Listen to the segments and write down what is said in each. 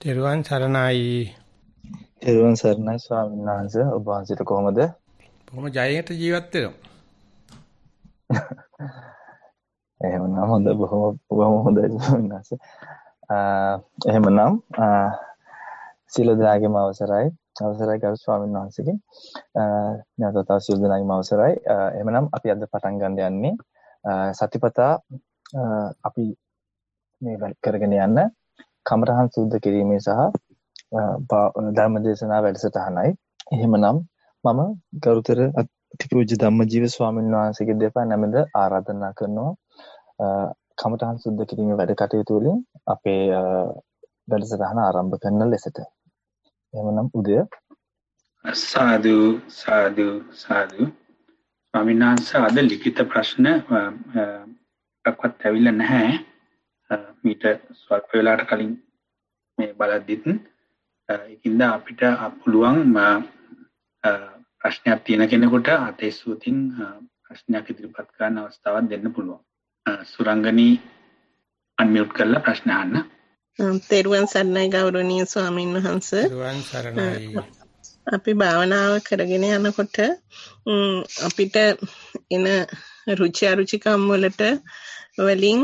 තෙරුවන් සරණයි. තෙරුවන් සරණයි ස්වාමීන් වහන්සේ. ඔබ වහන්සේට කොහොමද? බොහොම ජයයට ජීවත් වෙනවා. එහෙමනම් හොඳ බොහොම හොඳයි ස්වාමීන් වහන්සේ. එහෙමනම් සියලු දෙනාගේම අවසරයි ගරු ස්වාමීන් වහන්සේගෙන්. නැවතත් සියලු දෙනාගේම අවසරයි. එහෙමනම් අපි අද පටන් ගන්න යන්නේ සතිපතා අපි මේ කරගෙන යන කමරහන් සුද්ධ කිරීමේ සහ ධර්මදේශනා වැඩසටහනයි. එහෙමනම් මම ගරුතර අතිපූජ්‍ය ධම්මජීව ස්වාමීන් වහන්සේගේ දෙපා නැමෙද ආරාධනා කරනවා කමඨහන් සුද්ධ කිරීමේ වැඩ කටයුතු වලින් අපේ වැඩසටහන ආරම්භ කරන ලෙසට. එහෙමනම් උදය සාදු ස්වාමීන් වහන්සේ අද ලිඛිත ප්‍රශ්න එකක්වත් ඇවිල්ලා නැහැ. මීට ස්වල්ප වෙලාවට කලින් මේ බලද්දිත් ඒකින්ද අපිට පුළුවන් ප්‍රශ්නයක් තියෙන කෙනෙකුට අතේසුතින් ප්‍රශ්නයක් ඉදිරිපත් කරන්න අවස්ථාවක් දෙන්න පුළුවන්. සුරංගනී අන්මියුට් කරලා ප්‍රශ්න අහන්න. තෙරුවන් සරණයි ගෞරවනීය ස්වාමීන් වහන්සේ. තෙරුවන් සරණයි. අපි භාවනාව කරගෙන යනකොට අපිට එන රුචි අරුචිකම් වලට වලින්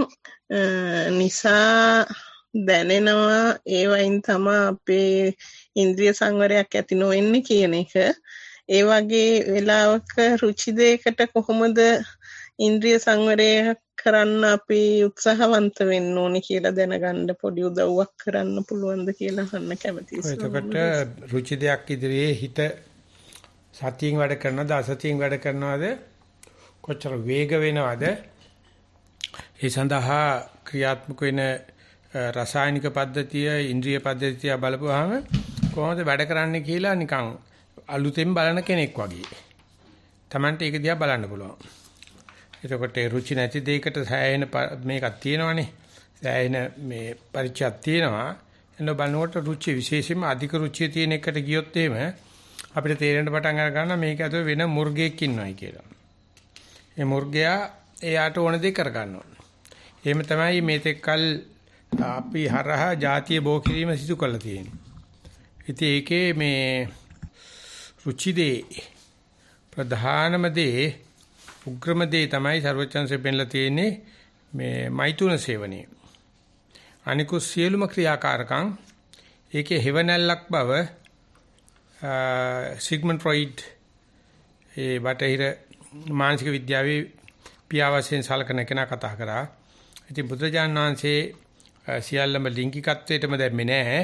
නිසා දැනෙනවා ඒ වයින් තමයි අපේ ඉන්ද්‍රිය සංවරයක් ඇති නොවෙන්නේ කියන එක. ඒ වගේ වෙලාවක රුචි දෙයකට කොහොමද ඉන්ද්‍රිය සංවරය කරන්න අපි උත්සාහවන්ත වෙන්න ඕනේ කියලා දැනගන්න පොඩි උදව්වක් කරන්න පුළුවන්ද කියලා අහන්න කැමතියි. එතකොට රුචි දෙයක් ඉදිරියේ හිත සතියෙන් වැඩ කරනවද අසතියෙන් වැඩ කරනවද කොච්චර වේග වෙනවද ඒ සඳහා ක්‍රියාත්මක වෙන රසායනික පද්ධතිය ඉන්ද්‍රිය පද්ධතිය බලපුවාම කොහොමද වැඩ කරන්නේ කියලා නිකන් අලුතෙන් බලන කෙනෙක් වගේ. Tamante ඒක දිහා බලන්න පුළුවන්. එතකොට රුචි නැති දෙයකට සෑහෙන මේකක් තියෙනවනේ. සෑහෙන මේ පරිචයක් තියෙනවා. එන්න බලනකොට රුචි විශේෂයෙන්ම අධික රුචිය තියෙන එකට ගියොත් එහෙම අපිට තේරෙන්න පටන් අර ගන්නවා මේක ඇතුලේ වෙන මුර්ගෙක් ඉන්නවයි කියලා. ඒ මුර්ගයා එයාට ඕන දේ කර ගන්නවා. එහෙම තමයි මේ තෙක්කල් අපි හරහා ಜಾතිය බෝ කිරීම සිදු කරලා තියෙන්නේ. ඉතින් ඒකේ මේ රුචි දේ ප්‍රධානම දේ උග්‍රම දේ තමයි ਸਰවචන්සේ පෙන්ලා තියෙන්නේ මේ මෛතුන සේවනයේ. අනිකුත් සියලුම ක්‍රියාකාරකම් ඒකේ හේවණල්ලක් බව සිග්මන්ඩ් ෆ්‍රොයිඩ් ඒ බටහිර මානසික විද්‍යාවේ පියාවසෙන් සලකන කෙනා කතා කරා. ඉතින් බුදුරජාණන් වහන්සේ සියල්ලම ලිංගිකත්වයටම දැම්මේ නැහැ.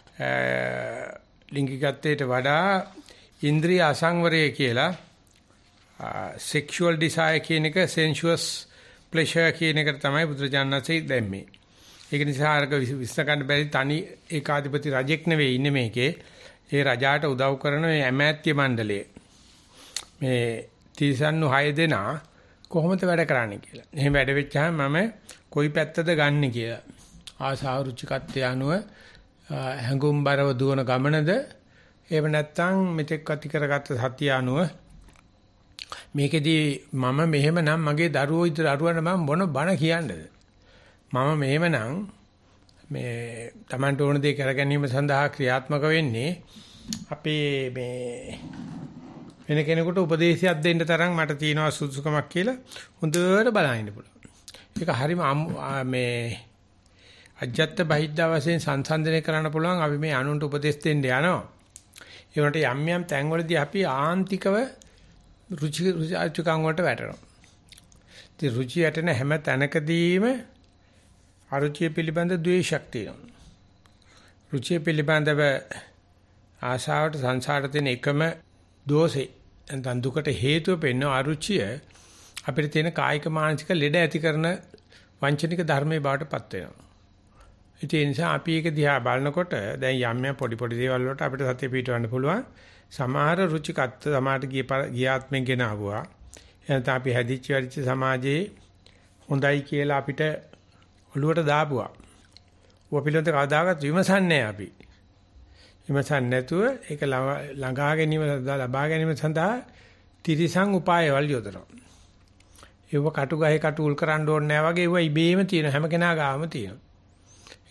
ලිංගිකත්වයට වඩා ඉන්ද්‍රිය අසංවරය කියලා sexual desire කියන එක sensuous pleasure කියන එකට තමයි බුදුරජාණන් වහන්සේ දැම්මේ. ඒක නිසා අරක විශ්ල ගන්න බැරි තනි ඒකාධිපති රජෙක් නෙවෙයි ඉන්නේ මේකේ. ඒ රජාට උදව් කරන මේ ඇමෑත්‍ය මණ්ඩලය. මේ තිසන්නු 6 දෙනා කොහොමද වැඩ කරන්නේ කියලා. එහෙම වැඩ වෙච්චාම මම කොයි පැත්තද ගන්නෙ කියලා. ආසාව රුචිකත්වය අනුව හැඟුම්බරව දුවන ගමනද එහෙම නැත්නම් මෙතෙක් අති කරගත්ත සතිය අනුව මේකෙදී මම මෙහෙම නම් මගේ දරුවන්ට මම මොන බණ කියන්නද මම මෙහෙම නම් මේ Tamanට ඕන දේ කර ගැනීම සඳහා ක්‍රියාත්මක වෙන්නේ අපේ මේ වෙන කෙනෙකුට උපදේශයක් දෙන්න තරම් මට තියෙනවා සුදුසුකමක් කියලා හොඳට බලන්න ඉන්න පුළුවන්. ඒක හරිම මේ අජත්ත බහිද්දා වශයෙන් සංසන්දනය කරන්න පුළුවන් අපි මේ අනුන්ට උපදෙස් දෙන්න යනවා. ඒ වුණාට යම් යම් තැන්වලදී අපි ආන්තිකව රුචි අරුචිකම් වලට වැටෙනවා. ඉතින් රුචි යටන හැම තැනකදීම අරුචිය පිළිබඳ ද්වේෂයක් තියෙනවා. රුචිය පිළිබඳව ආශාවට සංසාරට තියෙන එකම දෝෂේ නැත්නම් දුකට හේතුව වෙන්න අරුචිය අපිට තියෙන කායික මානසික ලෙඩ ඇති කරන වංචනික ධර්මයේ බවට පත් වෙනවා. ඒ නිසා අපි ඒක දිහා බලනකොට දැන් යම් යම් පොඩි දේවල් වලට අපිට සතිය පිටවන්න පුළුවන්. සමහර රුචිකත් සමාට ගියාත්මෙන් ගෙන ආවුවා. එනත අපි හැදිච්ච වැඩිච්ච සමාජයේ හොඳයි කියලා අපිට ඔළුවට දාපුවා. ඌ පිළිවෙත කවදාකවත් විමසන්නේ අපි. විමසන්නේ නැතුව ඒක ලඟා ගැනීම ලබා ගැනීම සඳහා තිරිසං උපායවල යොදනවා. ඒව කටු ගහේ කටු උල් කරන්න ඕනේ නැහැ වගේ ඒව ඉබේම තියෙන හැම කෙනා ගාම තියෙනවා.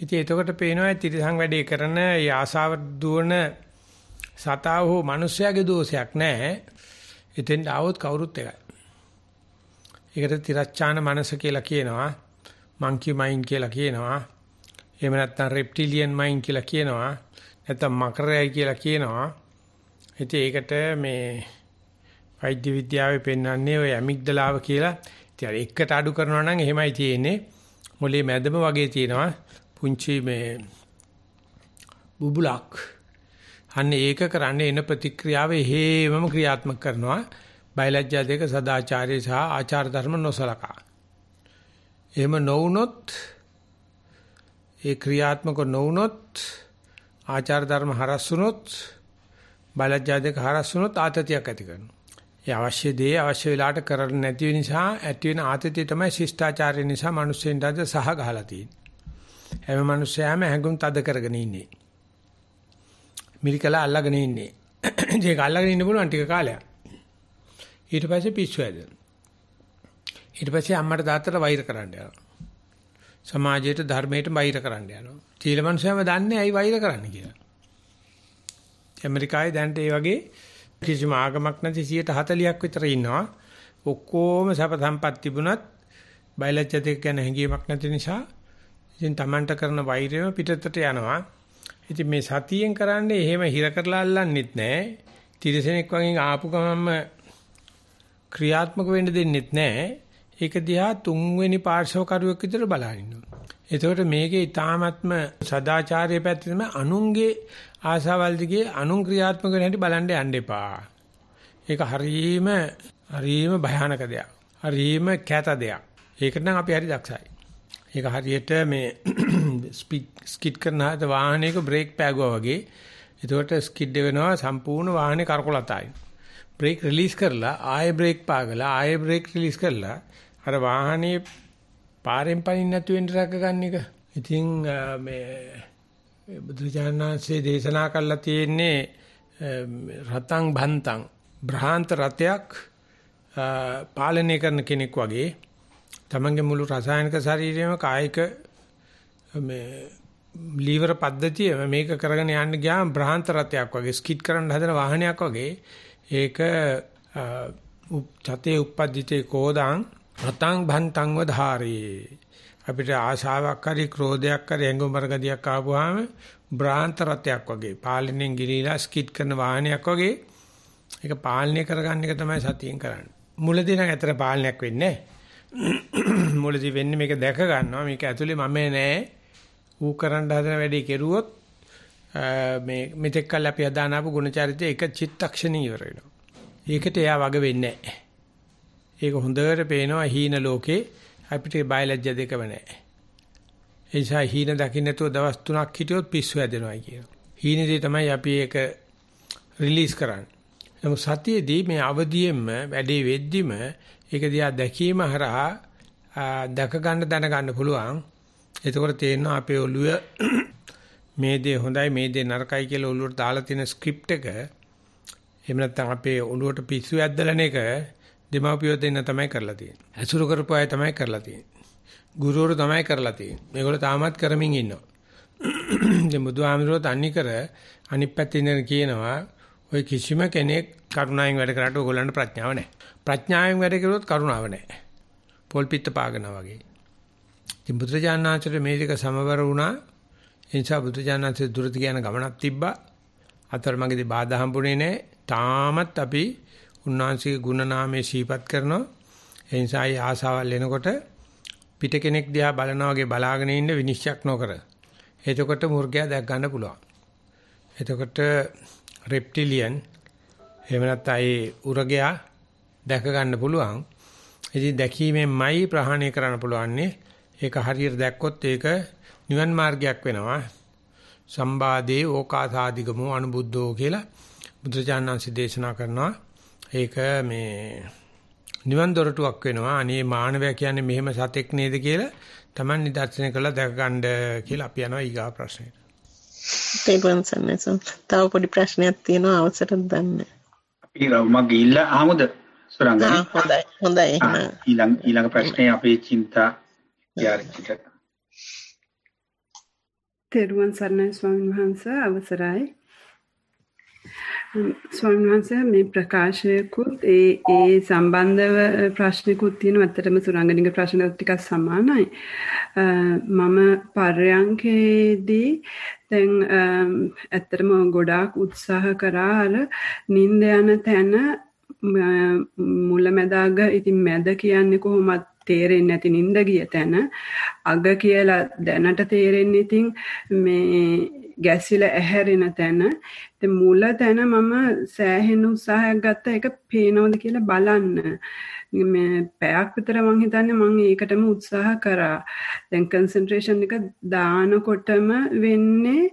ඉතින් එතකොට පේනවා තිරසං වැඩේ කරන ආසාව දුවන සතා හෝ මිනිස්යාගේ දෝෂයක් නැහැ. එතෙන් ආවොත් කවුරුත් එකයි. ඒකට තිරච්ඡාන මනස කියලා කියනවා. මංකි මයින්ඩ් කියලා කියනවා. එහෙම නැත්නම් රෙප්ටිලියන් මයින්ඩ් කියලා කියනවා. නැත්නම් මකරයයි කියලා කියනවා. ඉතින් ඒකට මේ වෛද්‍ය විද්‍යාවේ පෙන්වන්නේ ඔය ඇමිග්දලාව කියලා. ඉතින් එකට අඩු කරනවා නම් එහෙමයි තියෙන්නේ. මොලේ මැදම වගේ තියෙනවා පුංචි මේ බුබුලක්. අන්න ඒක කරන්නේ එන ප්‍රතික්‍රියාව හේමම ක්‍රියාත්මක කරනවා. බයලජ්ජා දෙක සදාචාරය සහ ආචාර ධර්ම නොසලකා. එහෙම නොවුනොත් ඒ ක්‍රියාත්මක නොවුනොත් ආචාර ධර්ම හරස් වුනොත් බයලජ්ජා දෙක හරස් වුනොත් ආතතියක් ඇති කරනවා. ඒ අවශ්‍ය දේ අවශ්‍ය වෙලාවට කරන්නේ නැති වෙන නිසා ඇති වෙන ආතතිය තමයි ශිෂ්ටාචාරය නිසා මිනිස්සුන්ට අද සහ ගහලා තියෙන්නේ. හැම මිනිස්සයාම හැඟුම් තද කරගෙන ඉන්නේ. මිරිකලා අල්ලගෙන ඉන්නේ. ඒක අල්ලගෙන ඉන්න පුළුවන් ටික කාලයක්. ඊට පස්සේ පිස්සු හැදෙනවා. ඊට පස්සේ අම්මට තාත්තට වෛර කරන්න යනවා. සමාජයට ධර්මයට වෛර කරන්න යනවා. චීල මිනිස්සුම දන්නේ ඇයි වෛර කරන්න කියලා. ඇමරිකාවේ දැන් ඒ වගේ කිසිම ආගමක් නැති 140ක් විතර ඉන්නවා. ඔක්කොම සප සම්පත් තිබුණත් බයලජ්ජා දෙක ගැන හැඟීමක් නැති නිසා ඉතින් Tamanට කරන වෛරයම පිටතට යනවා. ඉතින් මේ සතියෙන් කරන්නේ එහෙම හිර කරලා අල්ලන්නෙත් නැහැ. තිරසනෙක් වගේ ආපු ගමන්ම ක්‍රියාත්මක වෙන්න දෙන්නෙත් නැහැ. ඒක දිහා තුන්වෙනි පාර්ශවකරුවෙක් විතර බලන ඉන්නවා. එතකොට මේකේ ඊ타ත්ම සදාචාරයේ පැත්තේ තමයි අනුන්ගේ ආසාවල් දිගේ අනුන් ක්‍රියාත්මක වෙන හැටි බලන්න යන්න එපා. ඒක හරීම භයානක දෙයක්. හරීම කැත දෙයක්. ඒකට නම් අපි හරි දක්ෂයි. ඒක හරියට මේ ස්කිඩ් කරන හද වාහනයක බ්‍රේක් පෑගුවා වගේ. එතකොට ස්කිඩ් වෙනවා සම්පූර්ණ වාහනේ කරකොලතයි. බ්‍රේක් රිලීස් කරලා ආයෙ බ්‍රේක් පාගලා ආයෙ බ්‍රේක් රිලීස් කරලා අර වාහනේ පාරෙන් පනින්න නැතු වෙන්න රැක ගන්න එක. ඉතින් මේ බුදුචානන්සේ දේශනා කළා තියෙන්නේ රතං භන්තං බ්‍රහාන්ත රතයක් පාලනය කරන කෙනෙක් වගේ තමන්ගේ මුළු රසායනික ශරීරයම කායික මේ ලීවර පද්ධතිය මේක කරගෙන යන්න ගියාම බ්‍රහාන්ත රතයක් වගේ ස්කිඩ් කරන්න හදන වාහනයක් වගේ ඒක චතේ උප්පද්දිතේ කෝදාං රතං භන්තං වධාරේ අපිට ආශාවක් හරි ක්‍රෝධයක් හරි ඇඟුම්බර ගතියක් ආවම බ්‍රහාන්ත රතයක් වගේ පාලනයෙන් ගිරීලා ස්කිඩ් කරන වාහනයක් වගේ ඒක පාලනය කරගන්න එක තමයි සතියෙන් කරන්නේ. මුලදී නම් ඇතර පාලනයක් වෙන්නේ නැහැ. මුලදී වෙන්නේ මේක දැක ගන්නවා මේක ඇතුලේ මම නෑ ඌ කරන්න හදන වැඩේ කෙරුවොත් මේ මෙතෙක් කල් අපි හදාන ආපු ගුණ චරිතය එක චිත්තක්ෂණී ඉවර වෙනවා. ඒකට එයා වග වෙන්නේ නැහැ. ඒක හොඳට පේනවා හීන ලෝකේ අපිට බයලජ්ජා දෙකම නැහැ. ඒ නිසා හීන දකින්න නැතුව දවස් 3ක් හිටියොත් පිස්සු හැදෙනවා කියනවා. හීනේදී තමයි අපි ඒක රිලීස් කරන්නේ. නමුත් සතියේදී මේ අවදියෙම වැඩේ වෙද්දිම ඒක දිහා දැකීම හරහා දැක ගන්න දැන ගන්න පුළුවන්. එතකොට තේරෙනවා අපේ ඔළුව මේ දේ හොඳයි මේ දේ නරකයි කියලා ඔළුවට දාලා තියෙන ස්ක්‍රිප්ට් එක එහෙම නැත්නම් අපේ ඔළුවට පිස්සු ඇද්දලන එක දෙමාපියෝ දෙන්න තමයි කරලා තියෙන්නේ. ඇසුරු කරපු අය තමයි කරලා තියෙන්නේ. ගුරුවරු තමයි කරලා තියෙන්නේ. මේගොල්ලෝ තාමත් කරමින් ඉන්නවා. දැන් බුදුහාමුදුරුවෝ තන්නේ කර අනිත් පැත්තේ ඉඳන් කියනවා ඔය කිසිම කෙනෙක් කරුණාවෙන් වැඩ කරාට ඕගොල්ලන්ට ප්‍රඥාව නැහැ. ප්‍රඥාවෙන් වැඩ කරුවොත් කරුණාව නැහැ. පොල් පිට පාගනවා වගේ. ඉතින් බුදුරජාණන්සේ මේ දෙක සමවර වුණා. ඒ නිසා බුදුරජාණන්සේ දුරට යන ගමනක් තිබ්බා. අතරමඟදී බාධා හම්බුනේ නැහැ. තාමත් අපි උන්වහන්සේගේ ගුණ නාමයේ සීපත් කරනවා. ඒ නිසා ඒ ආසාවල් එනකොට පිට කෙනෙක් දිහා බලනවා වගේ බලාගෙන ඉන්න විනිශ්චයක් නොකර. එතකොට මුර්ගයා දැක් ගන්න පුළුවන්. එතකොට රෙප්ටිලියන් එහෙම නැත්නම් ඒ උරගයා දැක ගන්න පුළුවන්. ඉතින් දැකීමෙන්මයි ප්‍රහාණය කරන්න පුළුවන්නේ. ඒක හරියට දැක්කොත් ඒක නිවන් මාර්ගයක් වෙනවා. සම්බාදේ ඕකාසාදිගමෝ අනුබුද්ධෝ කියලා බුදුචානන්සේ දේශනා කරනවා. ඒක මේ නිවන් දොරටුවක් වෙනවා. අනේ මානවයා කියන්නේ මෙහෙම සතෙක් නේද කියලා Taman නිදර්ශනය කරලා දැක ගන්න කියලා අපි යනවා ඊගා ප්‍රශ්නෙට. තව පොඩි ප්‍රශ්නයක් තියෙනවා අවසරද දන්න. අපි රවුමක් ගිහිල්ලා ආමුද සුරංගනි? හොඳයි එහෙනම් ඊළඟ ප්‍රශ්නේ අපේ චින්තා යාරිච්චිට. තෙරුවන් සරණයි ස්වාමීන් වහන්සේ අවසරයි. ස්වාමීන් වහන්සේ මේ ප්‍රකාශයකුත් ඒ සම්බන්ධව ප්‍රශ්නිකුත් තියෙනවා. ඇත්තටම සුරංගනික ප්‍රශ්න ටිකක් සමානයි. මම පර්යංකේදී දැන් ඇත්තටම ගොඩාක් උත්සාහ කරා අර නිින්ද යන තැන මුලැමැදාග ඉතින් මැද කියන්නේ කොහොමද තේරෙන්නේ නැති නිින්ද ගිය තැන අග කියලා දැනට තේරෙන්නේ ඉතින් මේ ගැසිලා ඇහැරෙන තැන ඉතින් මුල තැන මම සෑහෙන උත්සාහයක් ගත්තා ඒක පේනවද කියලා බලන්න මේ පැයක් විතර මං හිතන්නේ මං ඒකටම උත්සාහ කරා දැන් කන්සන්ට්‍රේෂන් එක දානකොටම වෙන්නේ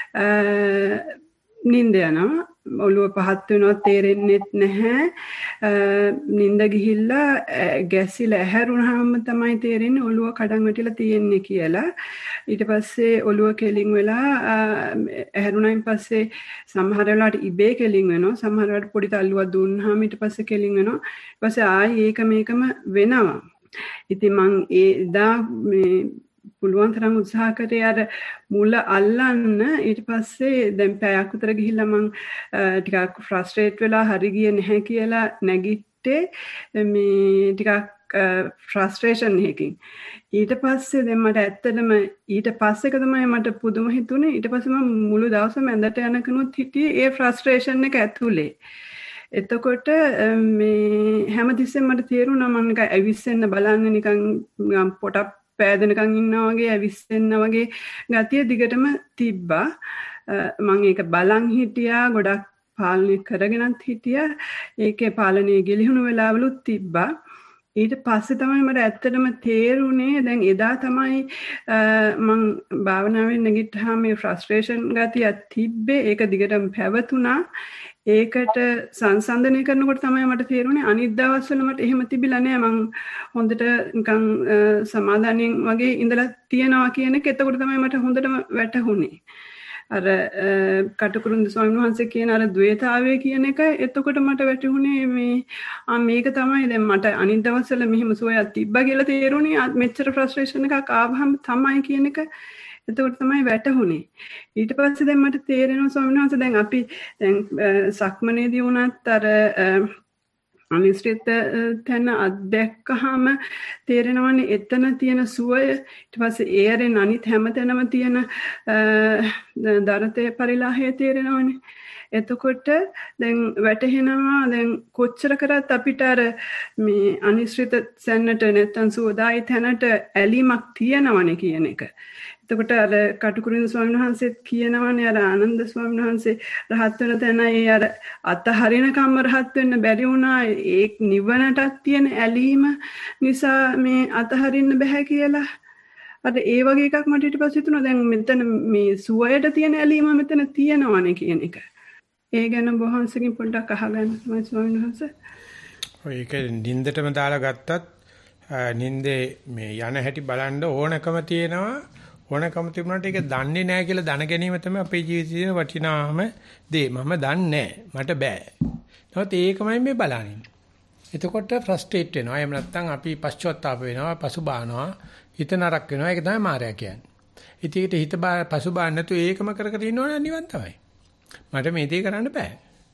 නිින්ද යනවා ඔළුව පහත් වෙනවා තේරෙන්නේ නැහැ නිින්ද ගිහිල්ලා ගැසිලා ඇහැරුණාම තමයි තේරෙන්නේ ඔළුව කඩන් වැටිලා තියෙන්නේ කියලා ඊට පස්සේ ඔළුව කෙලින් වෙලා ඇහැරුණායින් පස්සේ සමහර වෙලාවට ඉබේ කෙලින් වෙනවා සමහර වෙලාවට පොඩි තල්ලුවක් දුන්නාම ඊට පස්සේ කෙලින් වෙනවා ඊට පස්සේ ආයි ඒක මේකම වෙනවා ඉතින් මං එදා මේ පුළුවන් තරම් උත්සාහ කරේ අර මුල අල්ලන්න ඊට පස්සේ දැන් පැයක් විතර ගිහිල්ලා මං ටිකක් ෆ්‍රස්ට්‍රේට් වෙලා හරි ගියේ නැහැ කියලා නැගිට්ටේ මේ ටිකක් ෆ්‍රස්ට්‍රේෂන් එකකින් ඊට පස්සේ දැන් මට ඇත්තටම ඊට පස්සේ තමයි මට පුදුම හිතුනේ ඊට පස්සේ මම මුළු දවසම ඇඳට යනකනුත් හිටියේ ඒ ෆ්‍රස්ට්‍රේෂන් එක ඇතුලේ එතකොට මේ හැමතිස්සෙම මට තේරුණා මම නිකන් ඇවිස්සෙන්න බලන්න නිකන් පොටක් පෑදෙනකන් ඉන්නා වගේ ඇවිස්සෙන්න වගේ ගතිය දිගටම තිබ්බා මම ඒක බලන් හිටියා ගොඩක් පාලනය කරගෙනත් හිටියා ඒකේ පාලනය ගිලිහුණු වෙලාවලුත් තිබ්බා ඊට පස්සේ තමයි මට ඇත්තටම තේරුනේ දැන් එදා තමයි මම භාවනාවෙන් නැගිට්ටාම මේ ෆ්‍රස්ට්‍රේෂන් ගතිය තිබ්බේ ඒක දිගටම පැවතුණා ඒකට සංසන්දනය කරනකොට තමයි මට තේරුනේ අනිත් දවස්වල මට එහෙම තිබිලා නෑ මං හොඳට නිකන් සමාදානෙන් වගේ ඉඳලා තියනවා කියන එක එතකොට තමයි මට හොඳටම වැටහුනේ අර කටුකුරුන්ද ස්වාමීන් වහන්සේ කියන අර ද්වේතාවය කියන එක එතකොට මට වැටහුනේ මේ මේක තමයි දැන් මට අනිත් දවස්වල මෙහෙම සුවයක් තිබ්බා කියලා තේරුනේ මෙච්චර ෆ්‍රස්ට්‍රේෂන් එකක් ආවහම තමයි කියන එක එතකොට තමයි වැටහුනේ ඊට පස්සේ දැන් මට තේරෙනවා ස්වාමීන් වහන්සේ දැන් අපි දැන් සක්මනේදී වුණත් අර අනිශ්චිත තැන අත්දැක්කහම තේරෙනවනේ එතන තියෙන සුවය ඊට පස්සේ ඒරෙන් අනිත් හැම තැනම තියෙන දරතේ පරිලාහය තේරෙනවනේ එතකොට දැන් වැටහෙනවා දැන් කොච්චර කරත් අපිට අර මේ අනිශ්චිත සැන්නට නැත්තම් සෝදායි තැනට ඇලීමක් තියෙනවනේ කියන එක එතකොට අර කටුකුරුන් ස්වාමීන් වහන්සේත් කියනවානේ අර ආනන්ද ස්වාමීන් වහන්සේ රහත් වෙන තැන ඒ අර අතහරින කම්ම රහත් වෙන්න බැරි වුණා ඒ නිවනටත් තියෙන ඇලීම නිසා මේ අතහරින්න බෑ කියලා අර ඒ වගේ එකක් මට ඊට පස්සේ හිතුණා දැන් මෙතන මේ සුවයට තියෙන ඇලීම මෙතන තියෙනවානේ කියන එක ඒ ගැන බොහොන්සකින් පොඩ්ඩක් අහගන්න තමයි ස්වාමීන් වහන්සේ ඔය ඒක නින්දටම දාලා ගත්තත් නින්දේ මේ යන හැටි බලන්න ඕනකම තියෙනවා ඕනකම තිබුණාට ඒක දන්නේ නැහැ කියලා දැන ගැනීම තමයි අපේ ජීවිතයේ වටිනාම දේ. මම දන්නේ නැහැ. මට බෑ. නමුත් ඒකමයි මේ බලන්නේ. එතකොට ෆ්‍රස්ට්‍රේට් වෙනවා. එහෙම නැත්නම් අපි පශ්චාත්තාප වෙනවා, පසුබානවා, හිත නරක වෙනවා. ඒක තමයි මායя කියන්නේ. ඉතින් හිත පසුබාන්න නැතු ඒකම කර කර ඉන්නවනේ නිවන් තමයි. මට මේ දේ කරන්න බෑ.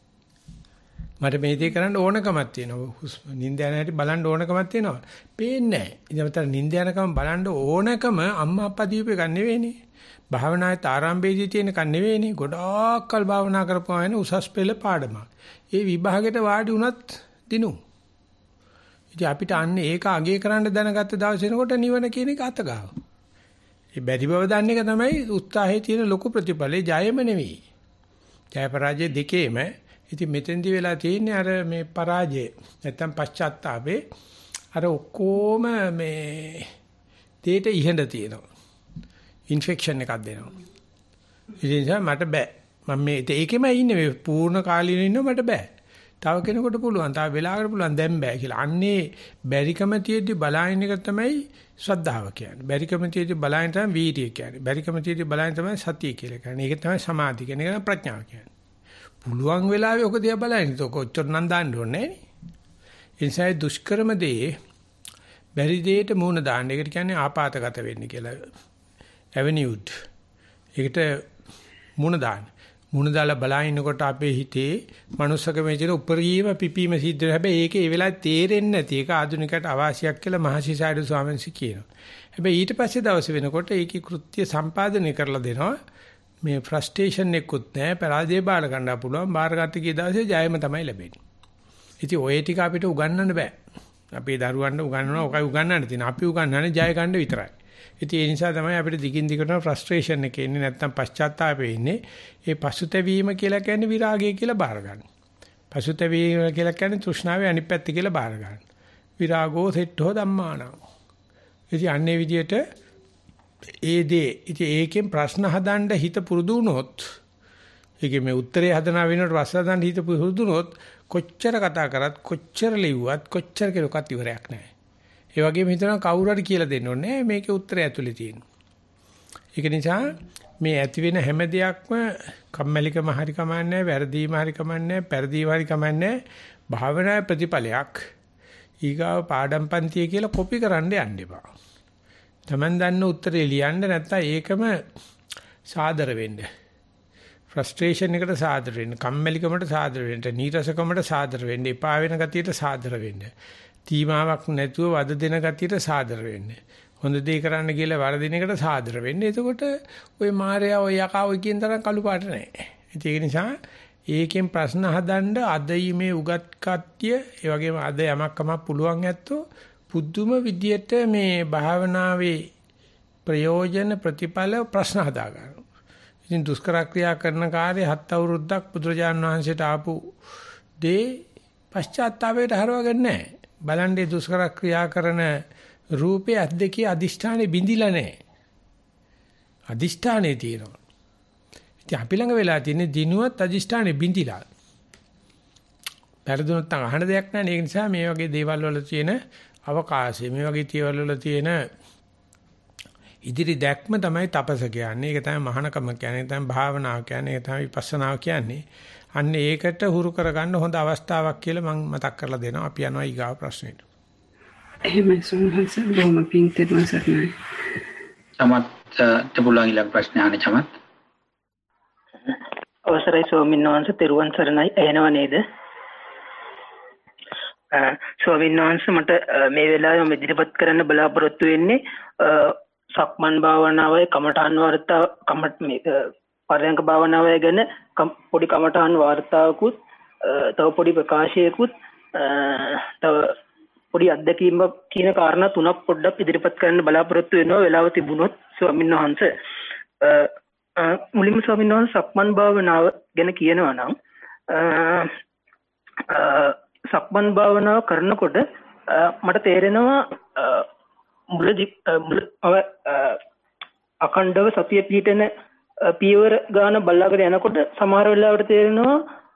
මට මේ දේ කරන්න ඕනකමක් තියෙනවා. නිින්ද යන හැටි බලන්න ඕනකමක් තියෙනවා. පේන්නේ නැහැ. ඉතින් මතර නිින්ද යනකම බලන්න ඕනකම අම්මා අප්පා දීපේ ගන්න නෙවෙයිනේ. භාවනාවේ ආරම්භයේදී තියෙන කන් නෙවෙයිනේ. ගොඩාක්කල් භාවනා කරපුවා වෙන උසස් පෙළ පාඩමක්. ඒ විභාගෙට වාඩි වුණත් දිනු. ඉතින් අපිට අන්නේ ඒක අගය කරන්න දැනගත්ත දවස් වෙනකොට නිවන කියන එක අතගාව. ඒ බැරි බව දන්න එක තමයි උත්සාහයේ තියෙන ලොකු ප්‍රතිඵලේ ජයම නෙවෙයි. ජය පරාජය දෙකේම ඉතින් මෙතෙන්දි වෙලා තියෙන්නේ අර මේ පරාජය නැත්තම් පශ්චාත්තාපේ අර ඔක්කොම මේ දෙයට ඉහෙඳ තියෙනවා ඉන්ෆෙක්ෂන් එකක් දෙනවා ඉතින් මට බෑ මම මේ ඒකෙම ඉන්නේ මේ පූර්ණ කාලීන ඉන්නව මට බෑ තව කෙනෙකුට පුළුවන් තව වෙලාවකට පුළුවන් දැන් බෑ කියලා අන්නේ බැරිකම තියෙද්දි බලාගෙන එක තමයි ශ්‍රද්ධාව කියන්නේ බැරිකම තියෙද්දි බලාගෙන තමයි වීර්යය කියන්නේ බැරිකම තියෙද්දි බලාගෙන තමයි සතිය කියලා කියන්නේ ඒක තමයි සමාධිය කියන්නේ ඒක ප්‍රඥාව කියන්නේ පුළුවන් වෙලාවෙ ඔක දිහා බලන්න. ඒක ඔච්චර නම් දාන්න ඕනේ නෑනේ. ඒ නිසා දුෂ්කරම දේ බැරි දෙයට මූණ දාන්න. ඒකට කියන්නේ ආපాతගත වෙන්න කියලා. ඇවෙනියුඩ්. ඒකට මුණ දාන්න. මුණ දාලා බලනකොට අපේ හිතේ මනුස්සකමේ තියෙන උපරිම පිපීම සිද්ධ වෙනවා. හැබැයි ඒක ඒ වෙලාවේ තේරෙන්නේ නැති. ඒක ආධුනිකයට අවශ්‍යයක් කියලා මහසිසාරද ස්වාමීන් වහන්සේ කියනවා. හැබැයි ඊට පස්සේ දවස් වෙනකොට ඒකේ කෘත්‍ය සම්පාදනය කරලා දෙනවා. මේ ෆ්‍රස්ට්‍රේෂන් එකකුත් නැහැ. පරාජය බාර ගන්න පුළුවන්. බාරගත්ත කී දවසේ ජයම තමයි ලැබෙන්නේ. ඉතින් ඔය ටික අපිට උගන්වන්න බෑ. අපේ දරුවන්ට උගන්වනවා. ඔකයි උගන්වන්න තියෙන. අපි උගන්වන්නේ ජය ගන්න විතරයි. ඉතින් ඒ නිසා තමයි අපිට දිගින් දිගටම ෆ්‍රස්ට්‍රේෂන් එක එන්නේ නැත්තම් පශ්චාත්තාපය එන්නේ. ඒ පසුතැවීම කියලා කියන්නේ විරාගය කියලා බාර ගන්න. පසුතැවීම කියලා කියන්නේ තෘෂ්ණාවේ අනිත් පැත්ත කියලා බාර ගන්න. විරාගෝ සෙට්ඨෝ ධම්මානං. ඉතින් අන්නේ විදියට ඉතින් ඒකෙන් ප්‍රශ්න හදන්න හිත පුරුදු වුණොත් ඒකේ මේ උත්තරේ හදනා වෙනකොට ප්‍රශ්න හදන්න හිත පුරුදු වුණොත් කොච්චර කතා කරත් කොච්චර ලිව්වත් කොච්චර කෙරුවත් ඉවරයක් නැහැ. ඒ වගේම හිතනවා කවුරු හරි කියලා දෙන්න ඕනේ මේකේ උත්තරය ඇතුලේ තියෙනවා. ඒක නිසා මේ ඇති වෙන හැම දෙයක්ම කම්මැලිකම හරි කමන්නේ, වැරදීම හරි කමන්නේ, පෙරදීම හරි කමන්නේ භාවනාවේ ප්‍රතිඵලයක්. ඊගාව පාඩම් පන්තිය කියලා කොපි කරන්න යන්න එපා. Taman දන්න උත්තරේ ලියන්න නැත්නම් ඒකම සාදර වෙන්න. ෆ්‍රස්ට්‍රේෂන් එකට සාදර වෙන්න, කම්මැලිකමට සාදර වෙන්න, නීරසකමට සාදර වෙන්න, එපා වෙන ගතියට සාදර වෙන්න. තීමාවක් නැතුව වද දෙන ගතියට සාදර වෙන්න. හොඳ දේ කරන්න කියලා වරදින එකට සාදර වෙන්න. එතකොට ওই මායя ඔය යකා ඔය කියන තරම් කළු පාට නැහැ. ඒක නිසා ඒකෙන් ප්‍රශ්න හදන්න අදයි මේ උගත් කට්ටිය ඒ වගේම අද යමක්කම පුළුවන් ඇත්තෝ පුදුම විදියට මේ භාවනාවේ ප්‍රයෝජන ප්‍රතිඵල ප්‍රශ්න හදා ගන්නවා. ඉතින් දුෂ්කර ක්‍රියා කරන කාර්ය 7 අවුරුද්දක් බුදුරජාණන් වහන්සේට ආපු දේ පශ්චාත්තාපයට හරවගන්නේ නැහැ. බලන්නේ දුෂ්කර ක්‍රියා කරන රූපේ අද්දකේ අදිෂ්ඨානේ බිඳිලා නැහැ. අදිෂ්ඨානේ තියෙනවා. ඉතින් අපි ළඟ වෙලා තියෙන දිනුවත් අදිෂ්ඨානේ බිඳිලා. පෙරදුනත් අහන දෙයක් නැහැ. ඒක නිසා මේ වගේ දේවල් වල තියෙන අවකාශය, මේ වගේ දේවල් වල තියෙන ඉදිරි දැක්ම තමයි තපස කියන්නේ. ඒක තමයි මහානකම කියන්නේ. ඒක තමයි භාවනාව කියන්නේ. ඒක තමයි විපස්සනාව කියන්නේ. අන්න ඒකට හුරු කරගන්න හොඳ අවස්ථාවක් කියලා මම මතක් කරලා දෙනවා. අපි යනවා ඊගාව ප්‍රශ්නෙට. එහෙමයි සෝමහංස බොහොම පිං තෙරුවන් සරණයි. චමත් පුළුවන් ඊළඟ ප්‍රශ්නේ අහන්න චමත්. අවසරයි ස්වාමීන් වහන්සේ තෙරුවන් සරණයි. ඇහෙනව නේද? ස්වාමීන් වහන්සේ මට මේ වෙලාවේ මම ඉදිරිපත් කරන්න බලාපොරොත්තු වෙන්නේ සක්මන් භාවනාවයි කමඨාන් වර්තා පරයන්ක භාවනාවය ගැන පොඩි කමඨාන් වර්තාවකුත් තව පොඩි ප්‍රකාශයකුත් තව පොඩි අත්දැකීම් කියන කාරණා තුනක් පොඩ්ඩක් ඉදිරිපත් කරන්න බලාපොරොත්තු වෙනවා වෙලාව තිබුණොත් ස්වාමීන් වහන්සේ. මුලින්ම ස්වාමීන් වහන්සේ සක්මන් භාවනාව ගැන කියනවා නම් සක්මන් භාවනාව කරනකොට මට තේරෙනවා අඛණ්ඩව සතිය පිහිටන පියවර ගාන බලාගෙන යනකොට සමහර වෙලාවට තේරෙනවා